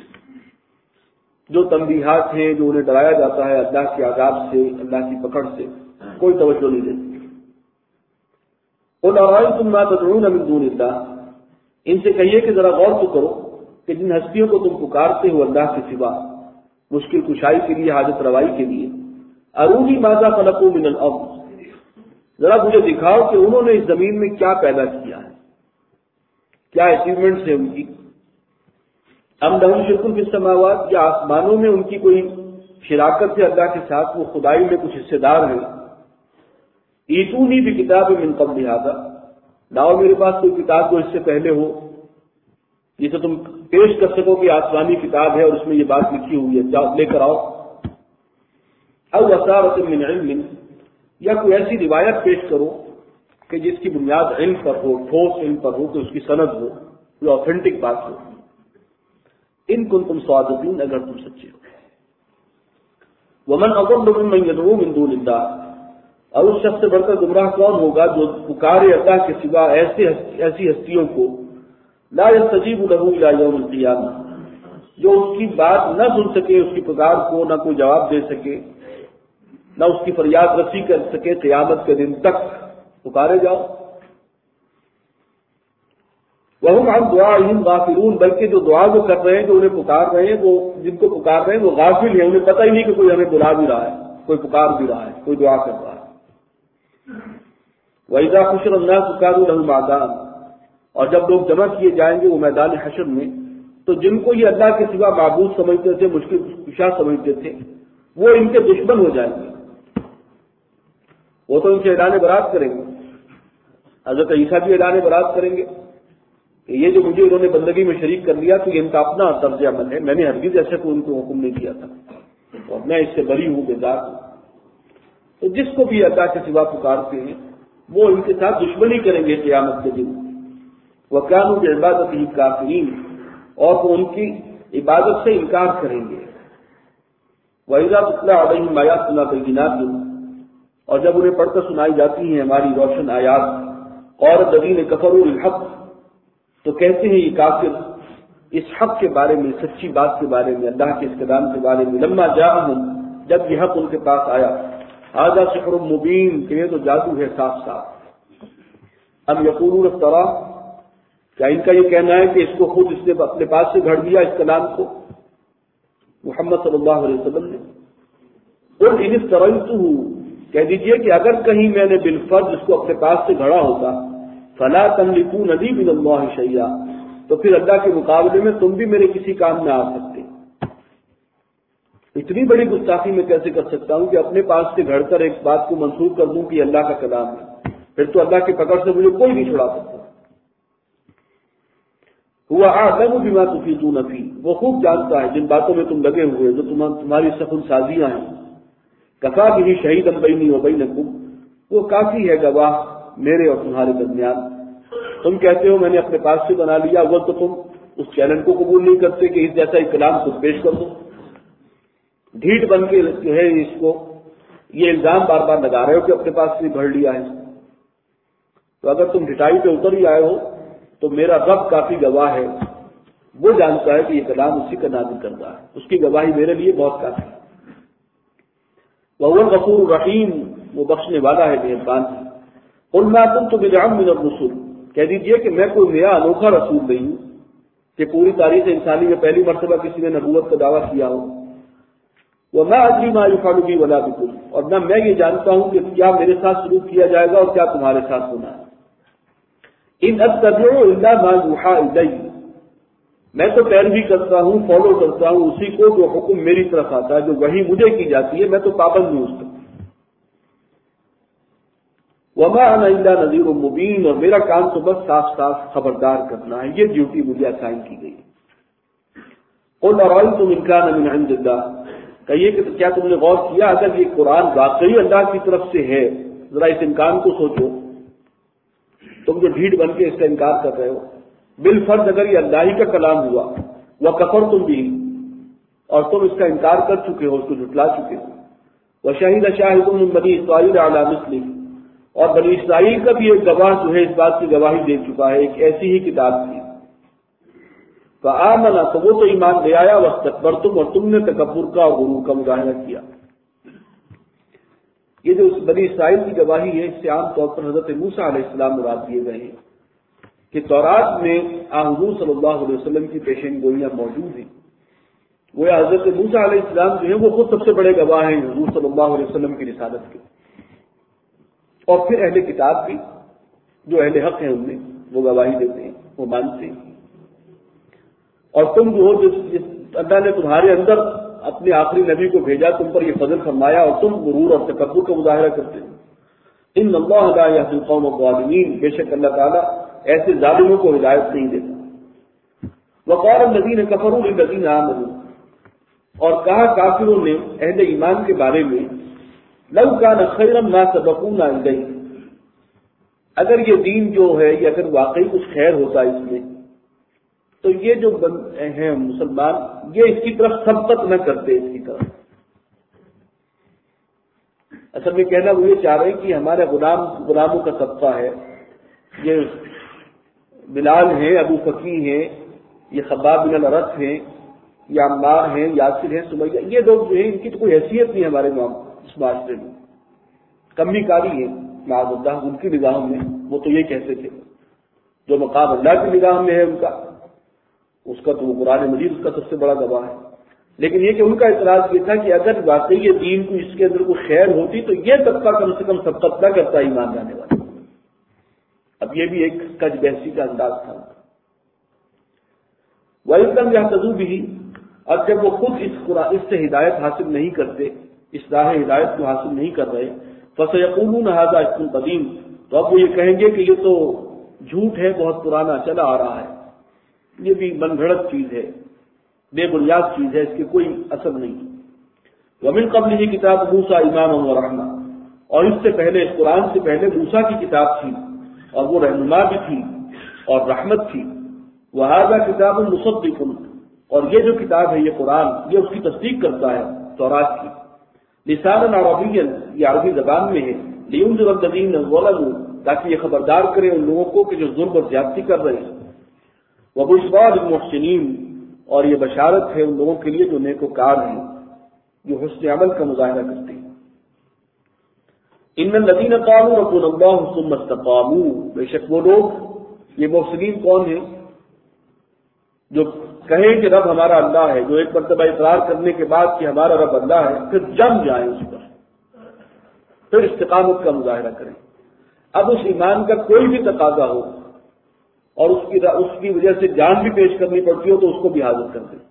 جو تنبیہات ہیں، جو انہیں ڈرایا جاتا ہے اللہ کے عذاب سے، اللہ کی پکڑ سے، کوئی توجہ نہیں دیتے۔ قل ارأیتم ما تدعون من دون اللہ، ان سے کہیے کہ ذرا غور تو کرو کہ جن ہستیوں کو تم پکارتے ہو اللہ کے سوا، مشکل کشائی کے لیے، حاجت روائی کے لیے، ارونی ماذا خلقوا من الارض، ذرا مجھے دکھاؤ کہ انہوں نے اس زمین میں کیا پیدا کیا ہے، کیا اچیومنٹس ہیں ان کی۔ ام لہم شرک فی السماوات، یا آسمانوں میں ان کی کوئی شراکت ہے اللہ کے ساتھ، وہ خدائی میں کچھ حصے دار ہیں۔ ایتونی بکتاب من قبل ھذا، لاؤ میرے پاس کوئی کتاب جو اس سے پہلے ہو جسے تم پیش کر سکو کہ آسمانی کتاب ہے اور اس میں یہ بات لکھی ہوئی ہے، جاؤ لے کر آؤ۔ او اثارۃ من علم، یا کوئی ایسی روایت پیش کرو کہ جس کی بنیاد علم پر ہو، ٹھوس علم پر ہو، کہ اس کی سند ہو، کوئی آتھینٹک بات ہو۔ ان کنتم صادقین، اگر تم سچے ہو۔ ومن اضل ممن يدعو من دون اللہ، اور اس شخص سے بڑھ کر گمراہ کون ہوگا جو پکارے اللہ کے سوا ایسے ایسی ہستیوں کو، لا يستجیب له الى یوم القیامہ، جو اس کی بات نہ سن سکے، اس کی پکار کو نہ کوئی جواب دے سکے، نہ اس کی فریاد رسی کر سکے قیامت کے دن تک، پکارے جاؤ۔ وَهُمْ عَنْ دُعَائِهِمْ غَافِلُونَ، بلکہ جو دعا وہ کر رہے ہیں، جو انہیں پکار رہے ہیں، وہ جن کو پکار رہے ہیں وہ غافل ہیں، انہیں پتہ ہی نہیں کہ کوئی ہمیں بلا بھی رہا ہے، کوئی پکار بھی رہا ہے، کوئی دعا کر رہا ہے۔ وَإِذَا حُشِرَ النَّاسُ كَانُوا لَهُمْ أَعْدَاءً، اور جب لوگ جمع کیے جائیں گے وہ میدان حشر میں، تو جن کو یہ اللہ کے سوا معبود سمجھتے تھے، مشکل کشا سمجھتے تھے، وہ ان کے دشمن ہو جائیں گے، وہ تو ان سے اعلان برات کریں گے۔ حضرت عیسیٰ بھی اعلان برات کریں گے کہ یہ جو مجھے انہوں نے بندگی میں شریک کر لیا تو یہ ان کا اپنا طرز عمل ہے، میں نے ہرگز ایسے کو ان کو حکم نہیں دیا تھا اور میں اس سے بری ہوں، بیزار ہوں۔ تو جس کو بھی اللہ کے سوا پکارتے ہیں وہ ان کے ساتھ دشمنی کریں گے قیامت کے دن۔ وَكَانُوا بِعِبَادَتِهِ كَافِرِينَ، اور وہ ان کی عبادت سے انکار کریں گے۔ وَإِذَا تُتْلَىٰ عَلَيْهِمْ آيَاتُنَا بَيِّنَاتٍ، اور جب انہیں پڑھ کر سنائی جاتی ہیں ہماری روشن آیات، قَالَ الَّذِينَ كَفَرُوا لِلْحَقِّ، تو کہتے ہیں یہ کافر اس حق کے بارے میں، سچی بات کے بارے میں، اللہ کے اس کلام کے بارے میں، لما جاءہم، جب یہ حق ان کے پاس آیا، ھذا سحر مبین، کہ یہ تو جادو ہے صاف صاف۔ ام یقولون افترا، کیا ان کا یہ کہنا ہے کہ اس کو خود اس نے اپنے پاس سے گھڑ دیا، اس کلام کو، محمد صلی اللہ علیہ وسلم نے؟ قل ان افترضتہ، کہہ دیجئے کہ اگر کہیں میں نے بالفرض اس کو اپنے پاس سے گھڑا ہوتا، فلا تملکون لی من اللہ شیئا، تو پھر اللہ کے مقابلے میں تم بھی میرے کسی کام نہ آ سکتے۔ اتنی بڑی گستاخی میں کیسے کر سکتا ہوں کہ اپنے پاس سے گھڑ کر ایک بات کو منسوخ کر دوں کہ یہ اللہ کا کلام ہے، پھر تو اللہ کی پکڑ سے مجھے کوئی نہیں چھڑا سکتا۔ ہوا اعلم بما تفیضون فیہ، وہ خوب جانتا ہے جن باتوں میں تم لگے ہوئے، جو تمہاری سخن سازیاں ہیں۔ کفا بہ شہیدا بینی و بینکم، وہ کافی ہے گواہ میرے اور تمہارے درمیان۔ تم کہتے ہو میں نے اپنے پاس سے بنا لیا، اول تو تم اس چیلنج کو قبول نہیں کرتے کہ اس جیسا ایک کلام خود پیش کر دو، ڈھیٹ بن کے جو ہے اس کو یہ الزام بار بار لگا رہے ہو کہ اپنے پاس سے بھر لیا ہے۔ تو اگر تم ڈٹائی پہ اتر ہی آئے ہو تو میرا رب کافی گواہ ہے، وہ جانتا ہے کہ یہ کلام اسی کا نازل کرتا ہے، اس کی گواہی میرے لیے بہت کافی ہے۔ وَهُوَ الْغَفُورُ الرَّحِيمُ، وہ بخشنے والا ہے مہربان ہے۔ قُلْ مَا كُنْتُ بِدْعًا مِنَ الرُّسُلِ، کہہ دیجئے کہ میں کوئی نیا انوکھا رسول نہیں ہوں کہ پوری تاریخ انسانی میں پہلی مرتبہ کسی نے نبوت کا دعویٰ کیا ہو۔ وَمَا أَدْرِي مَا يُفْعَلُ بِي وَلَا بِكُمْ، اور نہ میں یہ جانتا ہوں کہ کیا میرے ساتھ سلوک کیا جائے گا اور کیا تمہارے ساتھ ہونا ہے۔ إِنْ أَتَّبِعُ إِلَّا مَا يُوحَىٰ إِلَيَّ، میں تو پیروی کرتا ہوں، فالو کرتا ہوں اسی کو جو حکم میری طرف آتا ہے، جو وحی مجھے کی جاتی ہے، میں تو پابند ہوں اس کا۔ وَمَا أَنَا إِلَّا نَذِيرٌ مُبِينٌ، اور میرا کام تو بس صاف صاف خبردار کرنا ہے، یہ ڈیوٹی مجھے اسائن کی گئی۔ قُلْ أَرَأَيْتُمْ إِنْ كَانَ مِنْ عِنْدِ اللَّهِ، کہیے کہ کیا تم نے غور کیا اگر یہ قرآن واقعی اللہ کی طرف سے ہے، ذرا اس امکان کو سوچو، تم جو ڈھیٹ بن کے اس کا انکار کر رہے ہو، بالفرض اگر یہ اللہ ہی کا کلام ہوا، وَكَفَرْتُمْ بِهِ، اور تم اس کا انکار کر چکے ہو، اس کو جھٹلا چکے ہو، وَشَهِدَ شَاهِدٌ مِّن بَنِي إِسْرَائِيلَ عَلَىٰ مِثْلِهِ، اور بنی اسرائیل کا بھی ایک گواہ جو ہے اس بات کی گواہی دے چکا ہے، ایک ایسی ہی کتاب تھی۔ فآمن، تو وہ تو ایمان لے آیا، واستکبرتم، اور تم نے تکبر کا اور غرور کا مظاہرہ کیا۔ یہ جو بنی اسرائیل کی گواہی ہے اس سے عام طور پر حضرت موسیٰ علیہ السلام مراد دیے گئے ہیں کہ تورات میں آن حضور صلی اللہ علیہ وسلم کی پیشین گوئیاں موجود ہیں۔ وہ حضرت موسیٰ علیہ السلام جو ہیں وہ خود سب سے بڑے گواہ ہیں حضور صلی اللہ علیہ وسلم کی رسالت کے، اور پھر اہل کتاب بھی جو اہل حق ہیں ان میں وہ گواہی دیتے ہیں، وہ مانتے ہیں۔ اور تم جو ہو جس اللہ نے تمہارے اندر اپنے آخری نبی کو بھیجا، تم پر یہ فضل فرمایا، اور تم غرور اور تکبر کا مظاہرہ کرتے ہو۔ ان اللہ لا یہدی القوم الظالمین، بے شک اللہ تعالیٰ ایسے ظالموں کو ہدایت نہیں دیتا۔ وقال الذین کفروا للذین آمنوا، اور کہا کافروں نے اہل ایمان کے بارے میں، لو کان خیرا ما سبقونا الیہ، اگر یہ دین جو ہے یہ اگر واقعی کچھ خیر ہوتا اس میں تو یہ جو ہیں مسلمان یہ اس کی طرف سبقت نہ کرتے، اس کی طرف۔ اصل میں کہنا وہ یہ چاہ رہے ہیں کہ ہمارے غلام غلاموں کا طبقہ ہے، یہ بلال ہیں، ابو فقی ہیں، یہ خباب بن الارت ہیں، یہ عمار ہیں، یاسر ہیں، سمیہ، یہ لوگ جو ہیں ان کی تو کوئی حیثیت نہیں ہمارے اس معاشرے میں، کمی کاری ہے معاذ اللہ ان کی نگاہوں میں، وہ تو یہ کہتے تھے جو مقام اللہ کی نگاہ میں ہے ان کا، اس کا تو وہ قرآن مجید اس کا سب سے بڑا گواہ ہے۔ لیکن یہ کہ ان کا اعتراض یہ تھا کہ اگر واقعی یہ دین کو اس کے اندر کوئی خیر ہوتی تو یہ طبقہ کم سے کم سبقت نہ کرتا ایمان لانے والا۔ اب یہ بھی ایک کج بحثی کا انداز تھا۔ وَإِذْ لَمْ يَهْتَدُوا بِهِ، اب جب وہ خود اس قرآن اس سے ہدایت حاصل نہیں کرتے، اس راہ ہدایت کو حاصل نہیں کر رہے، فَسَيَقُولُونَ هَذَا إِفْكٌ قَدِيمٌ، تو اب وہ یہ کہیں گے کہ یہ تو جھوٹ ہے، بہت پرانا چلا آ رہا ہے، یہ بھی من گھڑت چیز ہے، بے بنیاد چیز ہے، اس کے کوئی اثر نہیں۔ وَمِن قَبْلِهِ کتاب موسیٰ ایمانا وَرَحْمَةً، اور اس سے پہلے اس قرآن سے پہلے موسیٰ کی کتاب تھی اور وہ رہنما بھی تھی اور رحمت تھی۔ وَهَذَا كِتَابٌ مُصَدِّقٌ، اور یہ جو کتاب ہے یہ قرآن یہ اس کی تصدیق کرتا ہے تورات کی۔ لسانا عربیا، یہ عربی زبان میں ہے، لِيُنذِرَ الَّذِينَ ظَلَمُوا، تاکہ یہ خبردار کرے ان لوگوں کو کہ جو ظلم اور زیادتی کر رہے ہیں۔ وَبُشْرَىٰ لِلْمُحْسِنِينَ، اور یہ بشارت ہے ان لوگوں کے لیے جو نیکوکار ہیں، جو حسن عمل کا مظاہرہ کرتے ہیں۔ ان الذین قالوا ربنا اللہ ثم استقاموا، بے شک وہ لوگ، یہ محسنین کون ہیں؟ جو کہیں کہ رب ہمارا اللہ ہے، جو ایک مرتبہ اقرار کرنے کے بعد کہ ہمارا رب اللہ ہے، پھر جم جائیں اس پر، پھر استقامت کا مظاہرہ کریں۔ اب اس ایمان کا کوئی بھی تقاضا ہو اور اس کی اس کی وجہ سے جان بھی پیش کرنی پڑتی ہو تو اس کو بھی حاضر کر دیں۔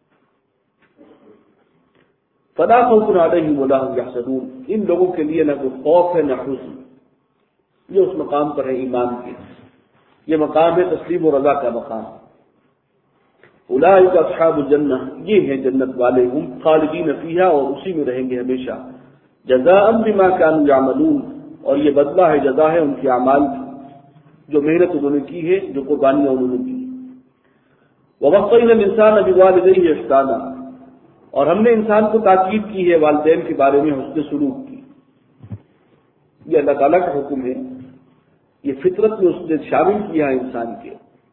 فلا خوف علیہم ولا هم یحزنون، ان لوگوں کے لیے نہ کوئی خوف ہے نہ حزن، یہ اس مقام پر ہے ایمان کے، یہ مقام ہے تسلیم و رضا کا مقام۔ اولئک اصحاب الجنہ، یہ ہیں جنت والے، ہم خالدین فیہا، اور اسی میں رہیں گے ہمیشہ، جزاء بما كانوا يعملون، اور یہ بدلہ ہے، جزا ہے ان کے اعمال کی، جو محنت انہوں نے کی ہے، جو قربانیاں انہوں نے کی۔ ووصینا الانسان بوالدیہ احسانا، اور ہم نے انسان کو تاکید کی ہے والدین کے بارے میں حسن سلوک کی۔ یہ اللہ تعالیٰ کا حکم ہے، یہ فطرت میں اس نے شامل کیا ہے انسان کے۔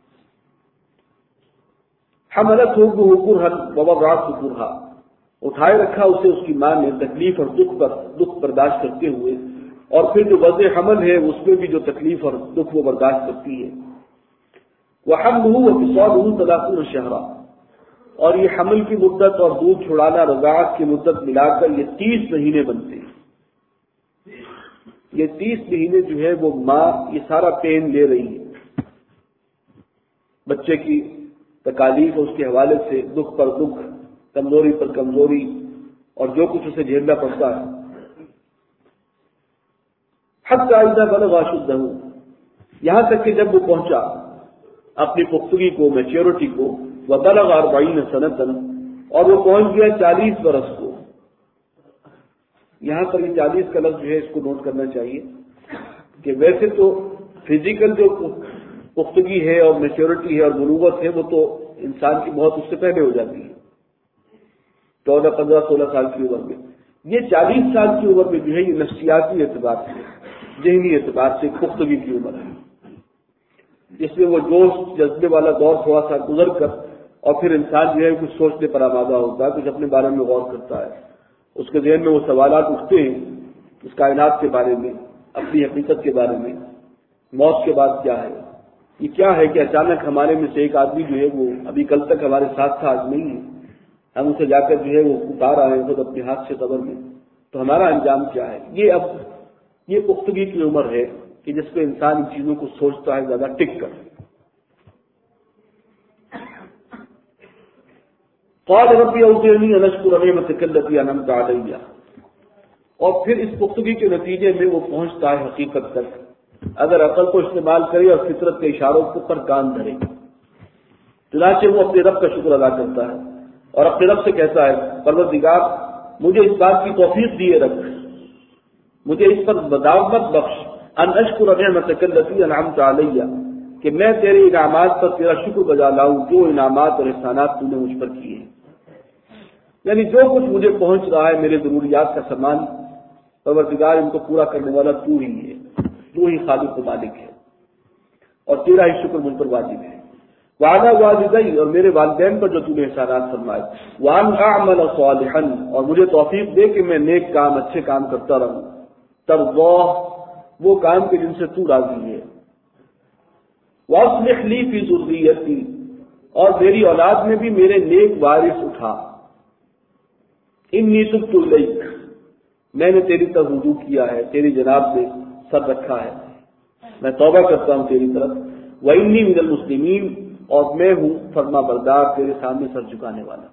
حملتہ امہ کرہا ووضعتہ کرہا، اٹھائے رکھا اسے اس کی ماں نے تکلیف اور دکھ پر دکھ برداشت کرتے ہوئے، اور پھر جو وضع حمل ہے اس میں بھی جو تکلیف اور دکھ وہ برداشت کرتی ہے۔ وحملہ وفصالہ ثلاثون شہرا، اور یہ حمل کی مدت اور دودھ چھڑانا رضاعت کی مدت ملا کر یہ تیس مہینے بنتے ہیں۔ یہ تیس مہینے جو ہے وہ ماں یہ سارا پین لے رہی ہے، بچے کی تکالیف اس کے حوالے سے دکھ پر دکھ، کمزوری پر کمزوری، اور جو کچھ اسے جھیلنا پڑتا ہے۔ حتی اذا بلغ اشدہ، یہاں تک کہ جب وہ پہنچا اپنی پختگی کو، میچیورٹی کو، وبلغ اربعین سنۃ، اور وہ پہنچ گیا چالیس برس کو۔ یہاں پر یہ چالیس کا لفظ جو ہے اس کو نوٹ کرنا چاہیے کہ ویسے تو فزیکل جو پختگی ہے اور میچیورٹی ہے اور بلوغت ہے وہ تو انسان کی موت اس سے پہلے ہو جاتی ہے، چودہ پندرہ سولہ سال کی عمر میں۔ یہ چالیس سال کی عمر میں جو ہے یہ نفسیاتی اعتبار سے، ذہنی اعتبار سے پختگی کی عمر ہے، جس میں وہ جوش جذبے والا دور تھوڑا سا گزر کر اور پھر انسان جو ہے کچھ سوچنے پر آمادہ ہوتا ہے، کچھ اپنے بارے میں غور کرتا ہے، اس کے ذہن میں وہ سوالات اٹھتے ہیں اس کائنات کے بارے میں، اپنی حقیقت کے بارے میں، موت کے بعد کیا ہے، یہ کیا ہے کہ اچانک ہمارے میں سے ایک آدمی جو ہے وہ ابھی کل تک ہمارے ساتھ تھا، آج نہیں ہے، ہم اسے جا کر جو ہے وہ اتار آئے خود اپنے ہاتھ سے قبر میں، تو ہمارا انجام کیا ہے۔ یہ اب یہ پختگی کی عمر ہے کہ جس پہ انسان ان چیزوں کو سوچتا ہے زیادہ ٹک کر۔ قال ربی اوزعنی ان اشکر نعمتک التی انعمت علی، اور پھر اس پختگی کے نتیجے میں وہ پہنچتا ہے حقیقت تک، اگر عقل کو استعمال کرے اور فطرت کے اشاروں پر کان دھرے، چنانچہ وہ اپنے رب کا شکر ادا کرتا ہے اور اپنے رب سے کہتا ہے پروردگار مجھے اس بات کی توفیق دیے رکھ، مجھے اس پر بداوت بخش، ان اشکر نعمتک التی انعمت علی، کہ میں تیرے انعامات پر تیرا شکر بجا لاؤں، جو انعامات اور احسانات تو نے مجھ پر کیے ہیں، یعنی جو کچھ مجھے پہنچ رہا ہے میرے ضروریات کا سامان، پروردگار ان کو پورا کرنے والا تو ہی ہے، تو ہی خالق و مالک ہے، اور تیرا ہی شکر مجھ پر واجب ہے۔ وعلی والدی، اور میرے والدین پر جو تو نے احسانات فرمائے، وان اعمل صالحا، اور مجھے توفیق دے کہ میں نیک کام، اچھے کام کرتا رہوں، ترضاہ، وہ کام کے جن سے تو راضی ہے، واصلح لی فی ذریتی، اور میری اولاد میں بھی میرے نیک وارث اٹھا، انی تبت الیک، میں نے تیری طرف رجوع کیا ہے، تیری جناب سے سر رکھا ہے، میں توبہ کرتا ہوں تیری طرف، وانی من المسلمین، اور میں ہوں فرما بردار، تیرے سامنے سر جھکانے والا۔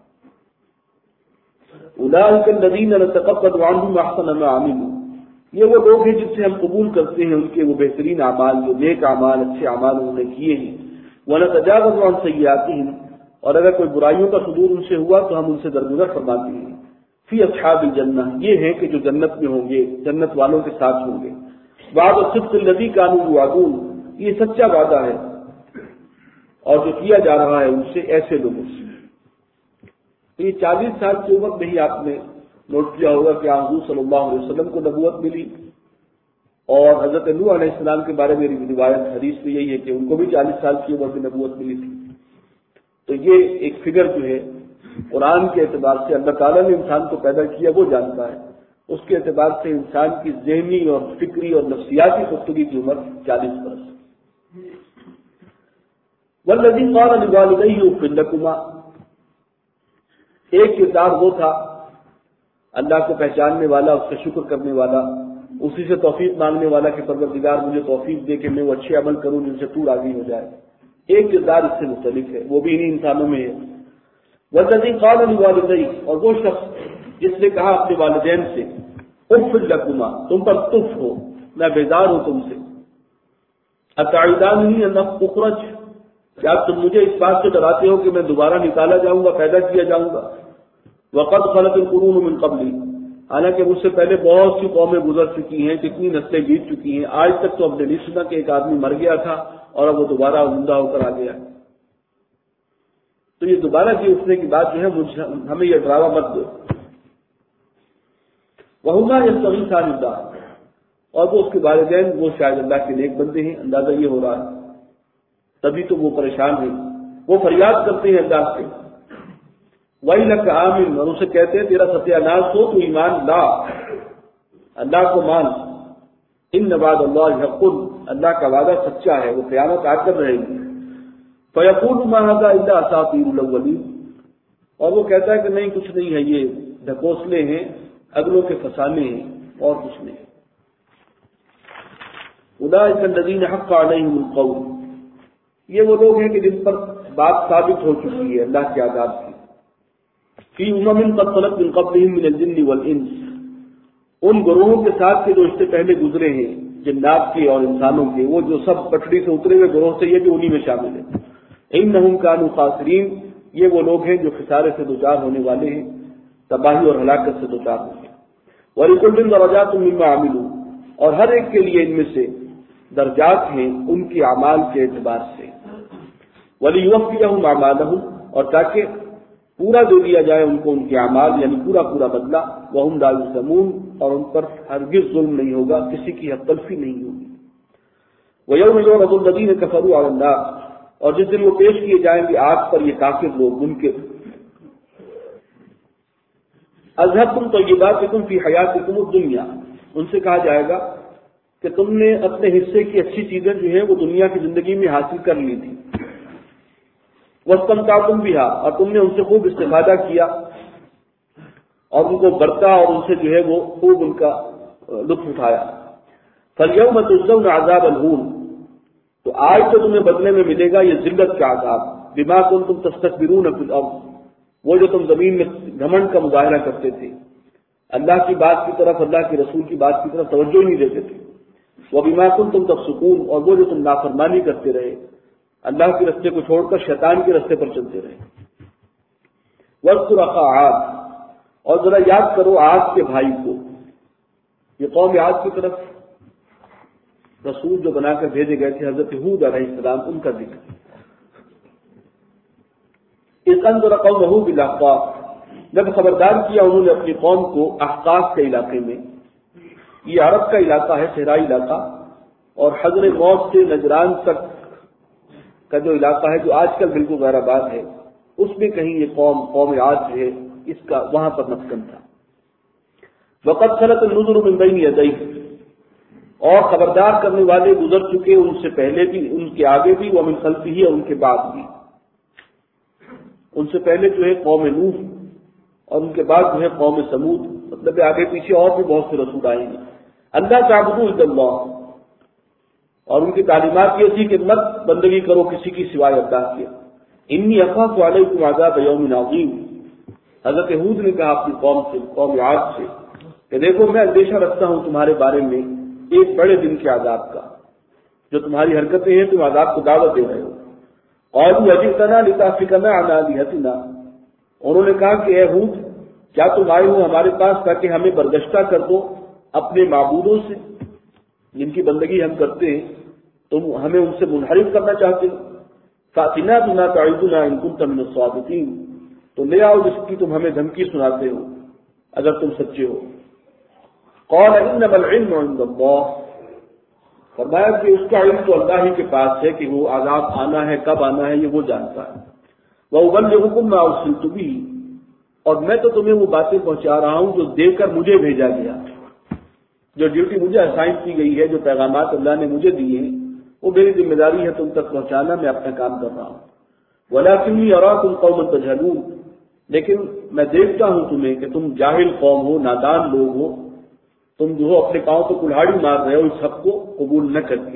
اولئک الذین نتقبل عنہم احسن ما عملوا، یہ وہ لوگ ہیں جن سے ہم قبول کرتے ہیں ان کے وہ بہترین اعمال، جو نیک اعمال، اچھے اعمال انہوں نے کیے ہیں، ونتجاوز عن سیئاتہم، اور اگر کوئی برائیوں کا صدور ان سے ہوا تو ہم ان سے درگزر فرماتے ہیں، فی اصحاب الجنہ، یہ ہیں کہ جو جنت میں ہوں گے، جنت والوں کے ساتھ ہوں گے، وعد الصدق الذی کانوا یوعدون، یہ سچا وعدہ ہے اور جو کیا جا رہا ہے ان سے، ایسے لوگوں سے۔ تو یہ چالیس سال کی عمر میں ہی آپ نے نوٹ کیا ہوگا کہ حضور صلی اللہ علیہ وسلم کو نبوت ملی، اور حضرت نوح علیہ السلام کے بارے میں روایت حدیث میں یہی ہے کہ ان کو بھی چالیس سال کی عمر میں نبوت ملی تھی۔ تو یہ ایک فگر جو ہے قرآن کے اعتبار سے اللہ تعالیٰ نے انسان کو پیدا کیا وہ جانتا ہے، اس کے اعتبار سے انسان کی ذہنی اور فکری اور نفسیاتی پختگی کی عمر چالیس برس۔ والذی قال لوالدیہ اف لکما، ایک کردار وہ تھا اللہ کو پہچاننے والا، اس کا شکر کرنے والا، اسی سے توفیق مانگنے والا کہ پروردگار مجھے توفیق دے کہ میں وہ اچھے عمل کروں جن سے تو راضی ہو جائے۔ ایک کردار اس سے مختلف ہے، وہ بھی انہیں انسانوں میں ہے۔ والذی قال لوالدیہ، اور وہ شخص جس نے کہا اپنے والدین سے اف لکما، تم پر تف ہو، میں بیزار ہوں تم سے، اتعدانی ان اخرج، کیا تم مجھے اس بات سے ڈراتے ہو کہ میں دوبارہ نکالا جاؤں گا، پیدا کیا جاؤں گا؟ وقد خلت القرون من قبلی، حالانکہ مجھ سے پہلے بہت سی قومیں گزر چکی ہیں، کتنی نسلیں بیت چکی ہیں، آج تک تو ہم نے نہیں سنا کہ ایک آدمی مر گیا تھا اور اب وہ دوبارہ زندہ ہو کر آ گیا۔ تو یہ دوبارہ کی اٹھنے کی بات جو ہے مجھے ہمیں یہ ڈراوا مت دو۔ وہما یستغیثان اللہ، اور وہ اس کے والدین وہ شاید اللہ کے نیک بندے ہیں، اندازہ یہ ہو رہا ہے، تبھی تو وہ پریشان ہیں، وہ فریاد کرتے ہیں اللہ سے، وَيْلَكَ آمِن، اور اسے کہتے ہیں تیرا ستیہ ناز ہو، تو ایمان لا، اللہ کو مان، ان وعد اللہ حق، اللہ کا وعدہ سچا ہے، وہ قیامت آ کر رہے گی۔ فَيَقُولُ مَا هَذَا إِلَّا أَسَاطِيرُ الْأَوَّلِينَ، اور وہ کہتا ہے کہ نہیں کچھ نہیں ہے، یہ ڈھکوسلے ہیں، اگلوں کے فسانے ہیں، اور کچھ نہیں۔ أُولَٰئِكَ الَّذِينَ حَقَّ عَلَيْهِمُ الْقَوْلُ، یہ وہ لوگ ہیں کہ جن پر بات ثابت ہو چکی ہے اللہ کے عذاب کی۔ فی امم قد خلت من قبلہم من الجن والانس، ان گروہوں کے ساتھ کے جو اس سے پہلے گزرے ہیں جنات کے اور انسانوں کے، وہ جو سب پٹڑی سے اترے ہوئے گروہ سے یہ بھی انہی میں شامل ہیں۔ انہم کانوا خاسرین، یہ وہ لوگ ہیں جو خسارے سے دوچار ہونے والے ہیں، تباہی اور ہلاکت سے دوچار ہوں گے۔ وَلِكُلٍّ دَرَجَاتٌ مِّمَّا عَمِلُوا، اور ہر ایک کے لیے ان میں سے درجات ہیں ان کے اعمال کے اعتبار سے۔ وَلِيُوَفِّيَهُمْ أَعْمَالَهُمْ، اور تاکہ پورا دے دیا جائے ان کو ان کے اعمال، یعنی پورا پورا بدلہ، وَهُمْ لَا يُظْلَمُونَ، اور ان پر ہرگز ظلم نہیں ہوگا، کسی کی حق تلفی نہیں ہوگی۔ وَيَوْمَ يُعْرَضُ الَّذِينَ كَفَرُوا عَلَى النَّارِ، اور جس دن وہ پیش کیے جائیں گے آگ پر یہ کافر لوگ، ان کے اذهبتم طیباتکم فی حیاتکم الدنیا، ان سے کہا جائے گا کہ تم نے اپنے حصے کی اچھی چیزیں جو ہیں وہ دنیا کی زندگی میں حاصل کر لی تھی، واستمتعتم بها، اور تم نے ان سے خوب استفادہ کیا اور ان کو برتا اور ان سے جو ہے وہ خوب ان کا لطف اٹھایا۔ فَالْيَوْمَ تُجْزَوْنَ عَذَابَ الْهُونِ، تو آج تو تمہیں بدلے میں ملے گا یہ ذلت کا عذاب، بما کنتم تستكبرون فی الارض، وہ جو تم زمین میں گھمنڈ کا مظاہرہ کرتے تھے، اللہ کی بات کی طرف، اللہ کے رسول کی بات کی طرف توجہ نہیں دیتے تھے، وبما کنتم تفسقون، اور وہ جو تم نافرمانی کرتے رہے، اللہ کے رستے کو چھوڑ کر شیطان کے رستے پر چلتے رہے۔ واذکر اخا عاد، اور ذرا یاد کرو عاد کے بھائی کو، یہ قوم عاد کی طرف رسول جو بنا کر بھیجے گئے تھے حضرت ہود علیہ السلام، ان کا ذکر۔ اذ انذر قومہ بالاحقاف، جب خبردار کیا انہوں نے اپنی قوم کو احقاف کے علاقے میں، یہ عرب کا علاقہ ہے، صحرائی علاقہ، اور حضر موت سے نجران تک کا جو علاقہ ہے جو آج کل بالکل غیر آباد ہے، اس میں کہیں یہ قوم قوم عاد جو ہے اس کا وہاں پر مسکن تھا۔ وقد خلت النذر من بین یدیہ، اور خبردار کرنے والے گزر چکے ان سے پہلے بھی، ان کے آگے بھی، ومن خلفہ، اور ان کے بعد بھی۔ ان سے پہلے جو ہے قوم نوح اور ان کے بعد جو ہے قوم سمود، مطلب آگے پیچھے اور بھی بہت سے رسول آئیں گے۔ اللہ تعبدوا الا اللہ، اور ان کی تعلیمات یہ تھی کہ مت بندگی کرو کسی کی سوائے اللہ کے۔ انی اخاف علیکم عذاب یوم عظیم، حضرت ہود نے کہا اپنی قوم سے، قوم عاد سے، کہ دیکھو میں اندیشہ رکھتا ہوں تمہارے بارے میں ایک بڑے دن کے عذاب کا، جو تمہاری حرکتیں ہیں تم عذاب کو دعوت دے رہے ہو۔ قالوا اجئتنا لتأفکنا عن آلہتنا، انہوں نے کہا کہ اے ہود کیا تم آئے ہو ہمارے پاس تاکہ ہمیں برگشتہ کر دو اپنے معبودوں سے جن کی بندگی ہم کرتے ہیں، تم ہمیں ان سے منحرف کرنا چاہتے ہو۔ فأتنا بما تعدنا ان كنت من الصادقین، تو لے آؤ جس کی تم ہمیں دھمکی سناتے ہو اگر تم سچے ہو۔ قال انما العلم عند اللہ، فرمایا کہ اس کا علم تو اللہ ہی کے پاس ہے کہ وہ عذاب آنا ہے، کب آنا ہے یہ وہ جانتا ہے۔ وأبلغكم ما أرسلت به، اور میں تو تمہیں وہ باتیں پہنچا رہا ہوں جو دے کر مجھے بھیجا گیا، جو ڈیوٹی مجھے اسائن کی گئی ہے، جو پیغامات اللہ نے مجھے دیے ہیں وہ میری ذمہ داری ہے تم تک پہنچانا، میں اپنا کام کر رہا ہوں۔ وَلَكِنِّي أَرَاكُمْ قَوْمًا تَجْهَلُونَ، لیکن میں دیکھتا ہوں تمہیں کہ تم جاہل قوم ہو، نادان لوگ ہو، تم جو ہو اپنے پاؤں کو کلہاڑی مار رہے ہو اس حق کو قبول نہ کر کے۔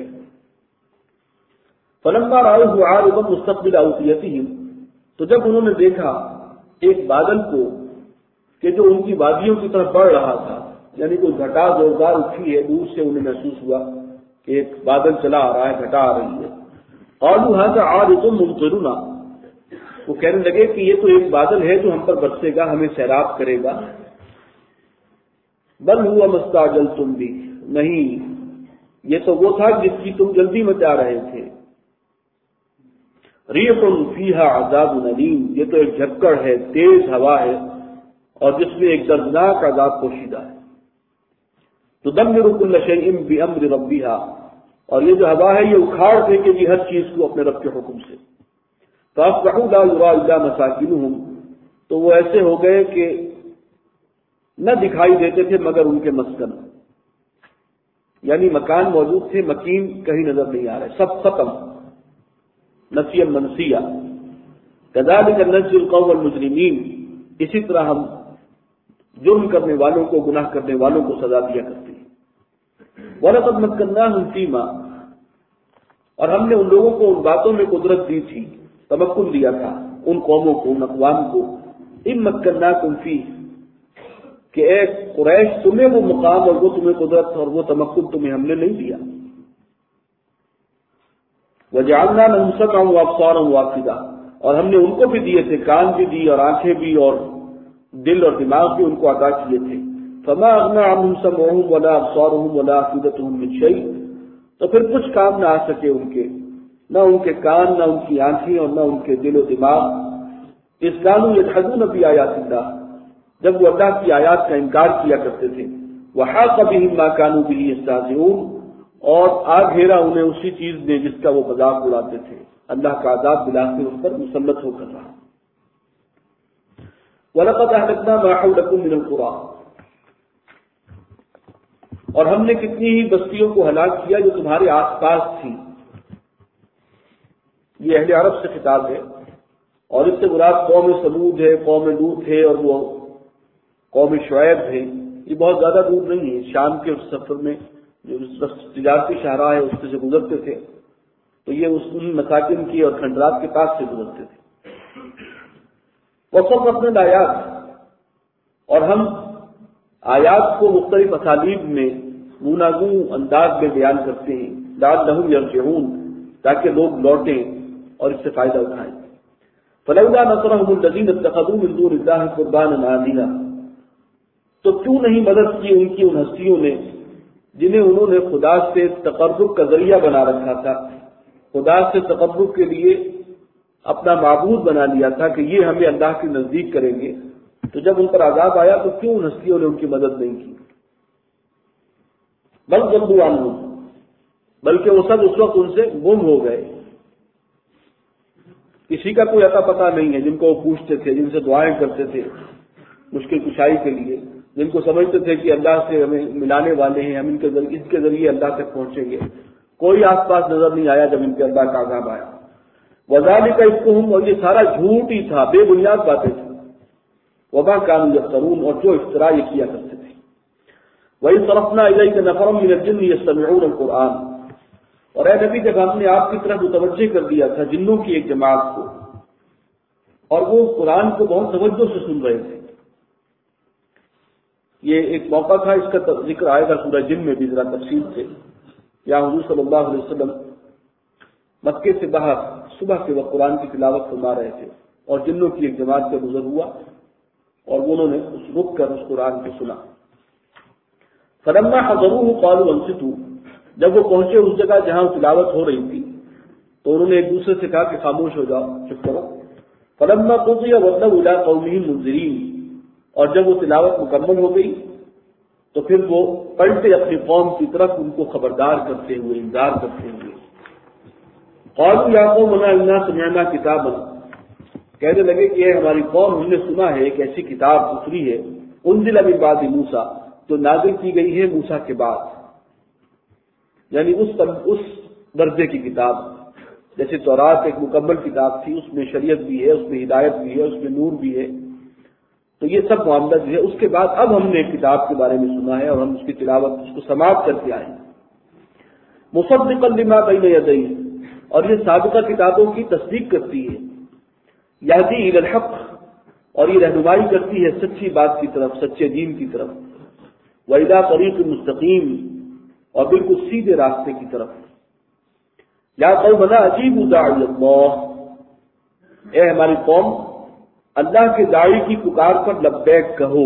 فلما رأوه عارضا مستقبل أوديتهم، تو جب انہوں نے دیکھا ایک بادل کو کہ جو ان کی وادیوں کی طرف بڑھ رہا تھا، یعنی کوئی گھٹا زوردار اٹھی ہے، دور سے انہیں محسوس ہوا کہ ایک بادل چلا آ رہا ہے، گھٹا آ رہی ہے، قالوا هذا عارض ممطرنا، وہ کہنے لگے کہ یہ تو ایک بادل ہے جو ہم پر برسے گا، ہمیں سیراب کرے گا۔ بل هو ما استعجلتم به، نہیں، یہ تو وہ تھا جس کی تم جلدی مچا رہے تھے۔ ریح فیہا عذاب علیم، یہ تو ایک جھکڑ ہے، تیز ہوا ہے اور جس میں ایک دردناک عذاب پوشیدہ ہے۔ تدمر کل شیء بامر ربها، اور یہ جو ہوا ہے یہ اکھاڑ پھینکے گی ہر چیز کو اپنے رب کے حکم سے۔ فاصبحوا لا یری الا مساکنهم، تو وہ ایسے ہو گئے کہ نہ دکھائی دیتے تھے مگر ان کے مسکن، یعنی مکان موجود تھے، مکین کہیں نظر نہیں آ رہے، سب ختم، نسیا منسیہ۔ کذالک نجزی القوم المجرمین، اسی طرح ہم جرم کرنے والوں کو، گناہ کرنے والوں کو سزا دیا کرتے ہیں۔ وَلَقَدْ مَكَّنَّاهُمْ فِي مَا، اور ہم نے ان لوگوں کو ان باتوں میں قدرت دی تھی، تمکن دیا تھا ان قوموں کو، ان اقوام کو، إِن مَكَّنَّاكُمْ فِيهِ، کہ اے قریش تمہیں وہ مقام اور وہ تمہیں قدرت اور وہ تمکن تمہیں ہم نے نہیں دیا۔ وَجَعَلْنَا لَهُمْ سَمْعًا وَأَبْصَارًا وَأَفْئِدَةً، اور ہم نے ان کو بھی دیے تھے، کان بھی دی اور آنکھیں بھی اور دل اور دماغ بھی ان کو عطا کیے تھے۔ فَمَا أَغْنَىٰ عَنْهُمْ سَمْعُهُمْ وَلَا أَبْصَارُهُمْ وَلَا أَفْئِدَتُهُمْ مِنْ شَيْءٍ، تو پھر کچھ کام نہ آ سکے ان کے، نہ ان کے کان، نہ ان کی آنکھیں اور نہ ان کے دل و دماغ۔ إِذْ كَانُوا يَجْحَدُونَ بِآيَاتِ اللَّهِ، جب وہ اللہ کی آیات کا انکار کیا کرتے تھے۔ وَحَاقَ بِهِمْ مَا كَانُوا بِهِ يَسْتَهْزِئُونَ، اور آ گھیرا انہیں اسی چیز نے جس کا وہ مذاق اڑاتے تھے، اللہ کا عذاب بلاخر اس پر مسلط ہو کر رہا۔ وَلَقَدْ أَهْلَكْنَا مَا حَوْلَكُم مِّنَ الْقُرَىٰ، اور ہم نے کتنی ہی بستیوں کو ہلاک کیا جو تمہارے آس پاس تھی۔ یہ اہل عرب سے خطاب ہے، اور اس سے مراد قوم سمود ہے، قوم لوط ہے، اور وہ قوم شعیب ہے۔ یہ بہت زیادہ دور نہیں ہے، شام کے اس سفر میں جو تجارتی شاہراہ ہے اس سے گزرتے تھے، تو یہ اس ان مساکن کی اور کھنڈرات کے پاس سے گزرتے تھے۔ وَصَرَّفْنَا الْآيَاتِ، اور ہم آیات کو مختلف اسالیب میں گوناگوں انداز میں بیان کرتے ہیں، لعلہم یرجعون، تاکہ لوگ لوٹیں اور اس سے فائدہ اٹھائیں۔ فلولا نصرهم الذين اتخذوا من دون الله قربانا آلهة، تو کیوں نہیں مدد کی ان کی ان ہستیوں نے جنہیں انہوں نے خدا سے تقرب کا ذریعہ بنا رکھا تھا، خدا سے تقرب کے لیے اپنا معبود بنا لیا تھا کہ یہ ہمیں اللہ کے نزدیک کریں گے، تو جب ان پر عذاب آیا تو کیوں ان ہستیوں نے ان کی مدد نہیں کی؟ بل ضلوا عنہم، بلکہ وہ سب اس وقت ان سے گم ہو گئے، کسی کا کوئی عطا پتہ نہیں ہے، جن کو وہ پوچھتے تھے، جن سے دعائیں کرتے تھے مشکل کشائی کے لیے، جن کو سمجھتے تھے کہ اللہ سے ہمیں ملانے والے ہیں، ہم ان کے ذریعے اس کے ذریعے اللہ تک پہنچیں گے، کوئی آس پاس نظر نہیں آیا جب ان کے اللہ کا عذاب آیا۔ وذالک افکہم، اور یہ سارا جھوٹ ہی تھا، بے بنیاد باتیں تھیں۔ وما کانوا یفترون، اور جو افتراء یہ کیا کرتے تھے۔ وَإِذْ صَرَفْنَا إِلَيْكَ نَفَرًا مِنَ الْجِنِّ يَسْتَمِعُونَ الْقُرْآنَ، اور اے نبی جب ہم نے آپ کی طرف متوجہ کر دیا تھا جنوں کی ایک جماعت کو، اور وہ قرآن کو بہت توجہ سے سن رہے تھے۔ یہ ایک موقع تھا، اس کا ذکر آئے گا سورہ جن میں بھی ذرا تفصیل سے۔ یا حضور صلی اللہ علیہ وسلم مکے سے باہر صبح کے وقت قرآن کی تلاوت فرما رہے تھے، اور جنوں کی ایک جماعت کا گزر ہوا اور انہوں نے اس رک کر اس قرآن کو سنا۔ فلما حضروه قالوا انصتوا، جب وہ پہنچے اس جگہ جہاں تلاوت ہو رہی تھی تو انہوں نے ایک دوسرے سے کہا کہ خاموش ہو جاؤ، چپ کرو۔ فلما قضي ولوا الى قومهم منذرين، اور جب وہ تلاوت مکمل ہو گئی تو پھر وہ پلٹے اپنی قوم کی طرف ان کو خبردار کرتے ہوئے، انذار کرتے ہوئے۔ قالوا یا قومنا انا سمعنا کتابا، کہنے لگے کہ اے ہماری قوم، ہم نے سنا ہے ایک ایسی کتاب اتری ہے، انزل من بعد موسیٰ، جو نازل کی گئی ہے موسیٰ کے بعد، یعنی اس اس درجے کی کتاب، جیسے تورات ایک مکمل کتاب تھی، اس میں شریعت بھی ہے، اس میں ہدایت بھی ہے، اس میں نور بھی ہے، تو یہ سب معاملہ جو ہے اس کے بعد اب ہم نے کتاب کے بارے میں سنا ہے اور ہم اس کی تلاوت اس کو سماعت کر کے آئے ہیں. مصدقا لما بین یدیہ، اور یہ سابقہ کتابوں کی تصدیق کرتی ہے. یہدی الی الحق، اور یہ رہنمائی کرتی ہے سچی بات کی طرف، سچے دین کی طرف. وإلی طریق مستقیم، اور بالکل سیدھے راستے کی طرف. یا قومنا اجیبوا داعی اللہ، اے ہماری قوم اللہ کے داعی کی پکار پر لبیک کہو.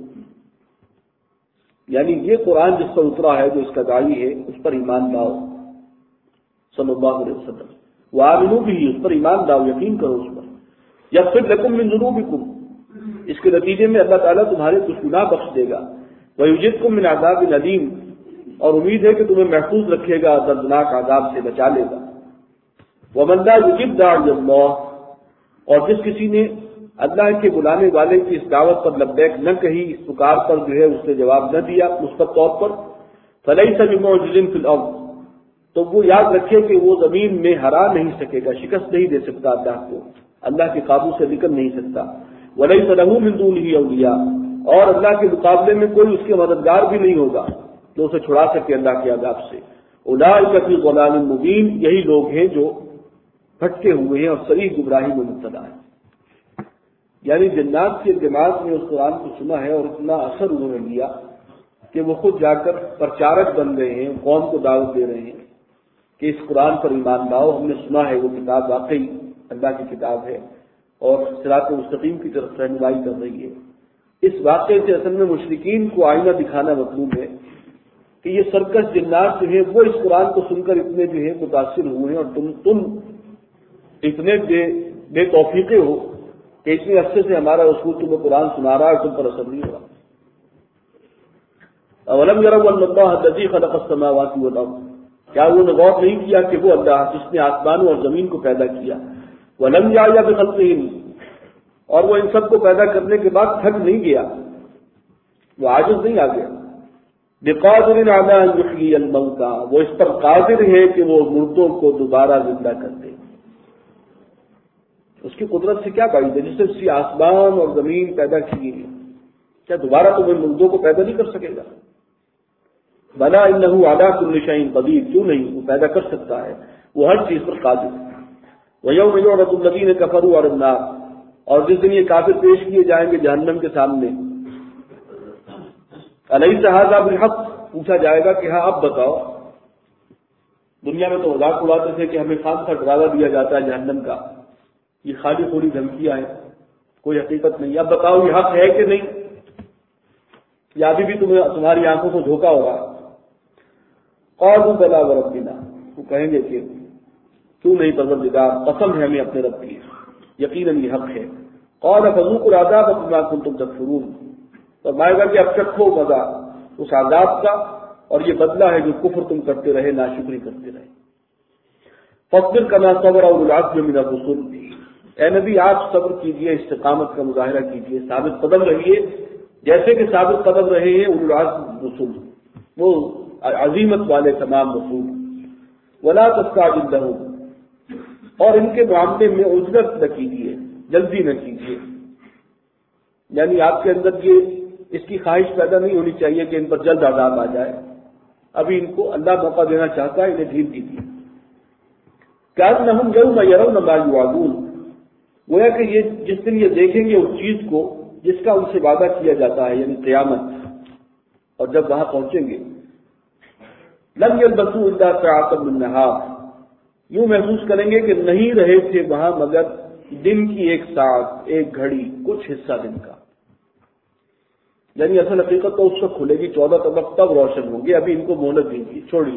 یعنی یہ قرآن جس پر اترا ہے، جو اس کا داعی ہے، اس پر ایمان لاؤ صلی اللہ علیہ وسلم. وآمنوا بھی، اس پر ایمان لاؤ، یقین کرو اس پر. یغفر لکم من ذنوبکم، اس کے نتیجے میں اللہ تعالیٰ تمہارے کچھ گناہ بخش دے گا. ویجرکم من عذاب علیم، اور امید ہے کہ تمہیں محفوظ رکھے گا، دردناک عذاب سے بچا لے گا. ومن لا یجب داعی اللہ، اور جس کسی نے اللہ کے بلانے والے کی اس دعوت پر لبیک نہ کہی، اس پکار پر جو ہے اس نے جواب نہ دیا مثبت طور پر، فلیس بمعجز فی الارض، تو وہ یاد رکھے کہ وہ زمین میں ہرا نہیں سکے گا، شکست نہیں دے سکتا اللہ کو، اللہ کے قابو سے نکل نہیں سکتا. ولیس لہ من دونہ اولیاء، اور اللہ کے مقابلے میں کوئی اس کے مددگار بھی نہیں ہوگا جو اسے چھڑا سکے اللہ کے عذاب سے. اولئک فی ضلال مبین، یہی لوگ ہیں جو بھٹکے ہوئے ہیں اور صریح گمراہی میں مبتلا ہیں. یعنی جنات کے دماغ میں اس قرآن کو سنا ہے اور اتنا اثر انہوں نے لیا کہ وہ خود جا کر پرچارک بن گئے ہیں، قوم کو دعوت دے رہے ہیں کہ اس قرآن پر ایمان لاؤ، ہم نے سنا ہے وہ کتاب واقعی اللہ کی کتاب ہے اور صراط مستقیم کی طرف رہنمائی کر رہی ہے. اس واقعے سے اصل میں مشرکین کو آئینہ دکھانا مطلوب ہے کہ یہ سرکش جنات جو ہے وہ اس قرآن کو سن کر اتنے جو ہے متاثر ہوئے ہیں، اور تم تم اتنے بے بے توفیقے ہو کہ اتنے عرصے سے ہمارا رسول تمہیں قرآن سنا رہا ہے اور تم پر اثر نہیں ہو رہا. اولم یروا ان اللہ الذی خلق السماوات والارض، کیا انہوں نے غور نہیں کیا کہ وہ اللہ جس نے آسمانوں اور زمین کو پیدا کیا. ولم یعی بخلقہم، اور وہ ان سب کو پیدا کرنے کے بعد تھک نہیں گیا، وہ عاجز نہیں آ گیا. بقادر علی ان یحیی الموتى، وہ اس پر قادر ہے کہ وہ مردوں کو دوبارہ زندہ کر دے. اس کی قدرت سے کیا بعید ہے، جس سے اسی آسمان اور زمین پیدا کی گئی ہے، کیا دوبارہ تمہیں مردوں کو پیدا نہیں کر سکے گا؟ بلا انہ علی کل شیء قدیر، کیوں نہیں، وہ پیدا کر سکتا ہے، وہ ہر چیز پر قادر ہے. ویوم یعرض الذین کفروا علی النار، اور جس دن یہ کافر پیش کیے جائیں گے جہنم کے سامنے، الیس ھذا بالحق، پوچھا جائے گا کہ ہاں اب بتاؤ، دنیا میں تو مذاق اڑاتے تھے کہ ہمیں خام کا ڈراوا دیا جاتا ہے جہنم کا، یہ خالی تھوڑی دھمکیاں ہیں، کوئی حقیقت نہیں، اب بتاؤ یہ حق ہے کہ نہیں، یا ابھی بھی تمہیں تمہاری آنکھوں کو دھوکا ہوگا. قالوا بلی وربنا، وہ کہیں گے کہ کیوں نہیں پروردگار، قسم ہے ہمیں اپنے رب کی، یقیناً یہ حق ہے. قال فذوقوا العذاب بما کنتم تکفرون، فرمائے گا کہ اب چکھو مزہ اس عذاب کا، اور یہ بدلہ ہے جو کفر تم کرتے رہے، ناشکری کرتے رہے. فاصبر کما صبر اولو العزم من الرسل، اے نبی آپ صبر کیجئے، استقامت کا مظاہرہ کیجئے، ثابت قدم رہیے جیسے کہ ثابت قدم رہے ہیں اولو العزم رسول، وہ عظیمت والے تمام رسول. ولا تستعجل لهم، اور ان کے معاملے میں عجلت نہ کیجیے، جلدی نہ کیجیے. یعنی آپ کے اندر یہ اس کی خواہش پیدا نہیں ہونی چاہیے کہ ان پر جلد عذاب آ جائے، ابھی ان کو اللہ موقع دینا چاہتا ہے، انہیں ڈھیل دیجیے. کأنہم یوم یرون ما یوعدون، گویا کہ یہ جس دن یہ دیکھیں گے اس چیز کو جس کا ان سے وعدہ کیا جاتا ہے، یعنی قیامت، اور جب وہاں پہنچیں گے لم یلبثوا الا ساعۃ من نہار، یوں محسوس کریں گے کہ نہیں رہے تھے وہاں مگر دن کی ایک ساعت، ایک گھڑی، کچھ حصہ دن کا. یعنی اصل حقیقت تو اس وقت کھلے گی، چودہ طبق تب روشن ہوں گے، ابھی ان کو مہلت دیجیے، چھوڑیے.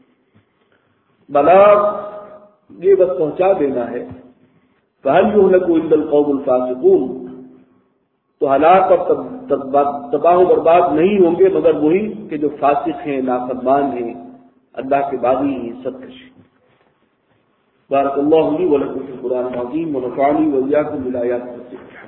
بلاغ یہ بس پہنچا دینا ہے. فہل یہلک الا القوم الفاسقون، تو ہلاک اور تباہ و برباد نہیں ہوں گے مگر وہی کہ جو فاسق ہیں، نافرمان ہیں، اللہ کے باغی ہیں، سرکش. بارک اللہ لی ولکم فی القرآن العظیم ونفعنی وإیاکم بالآیات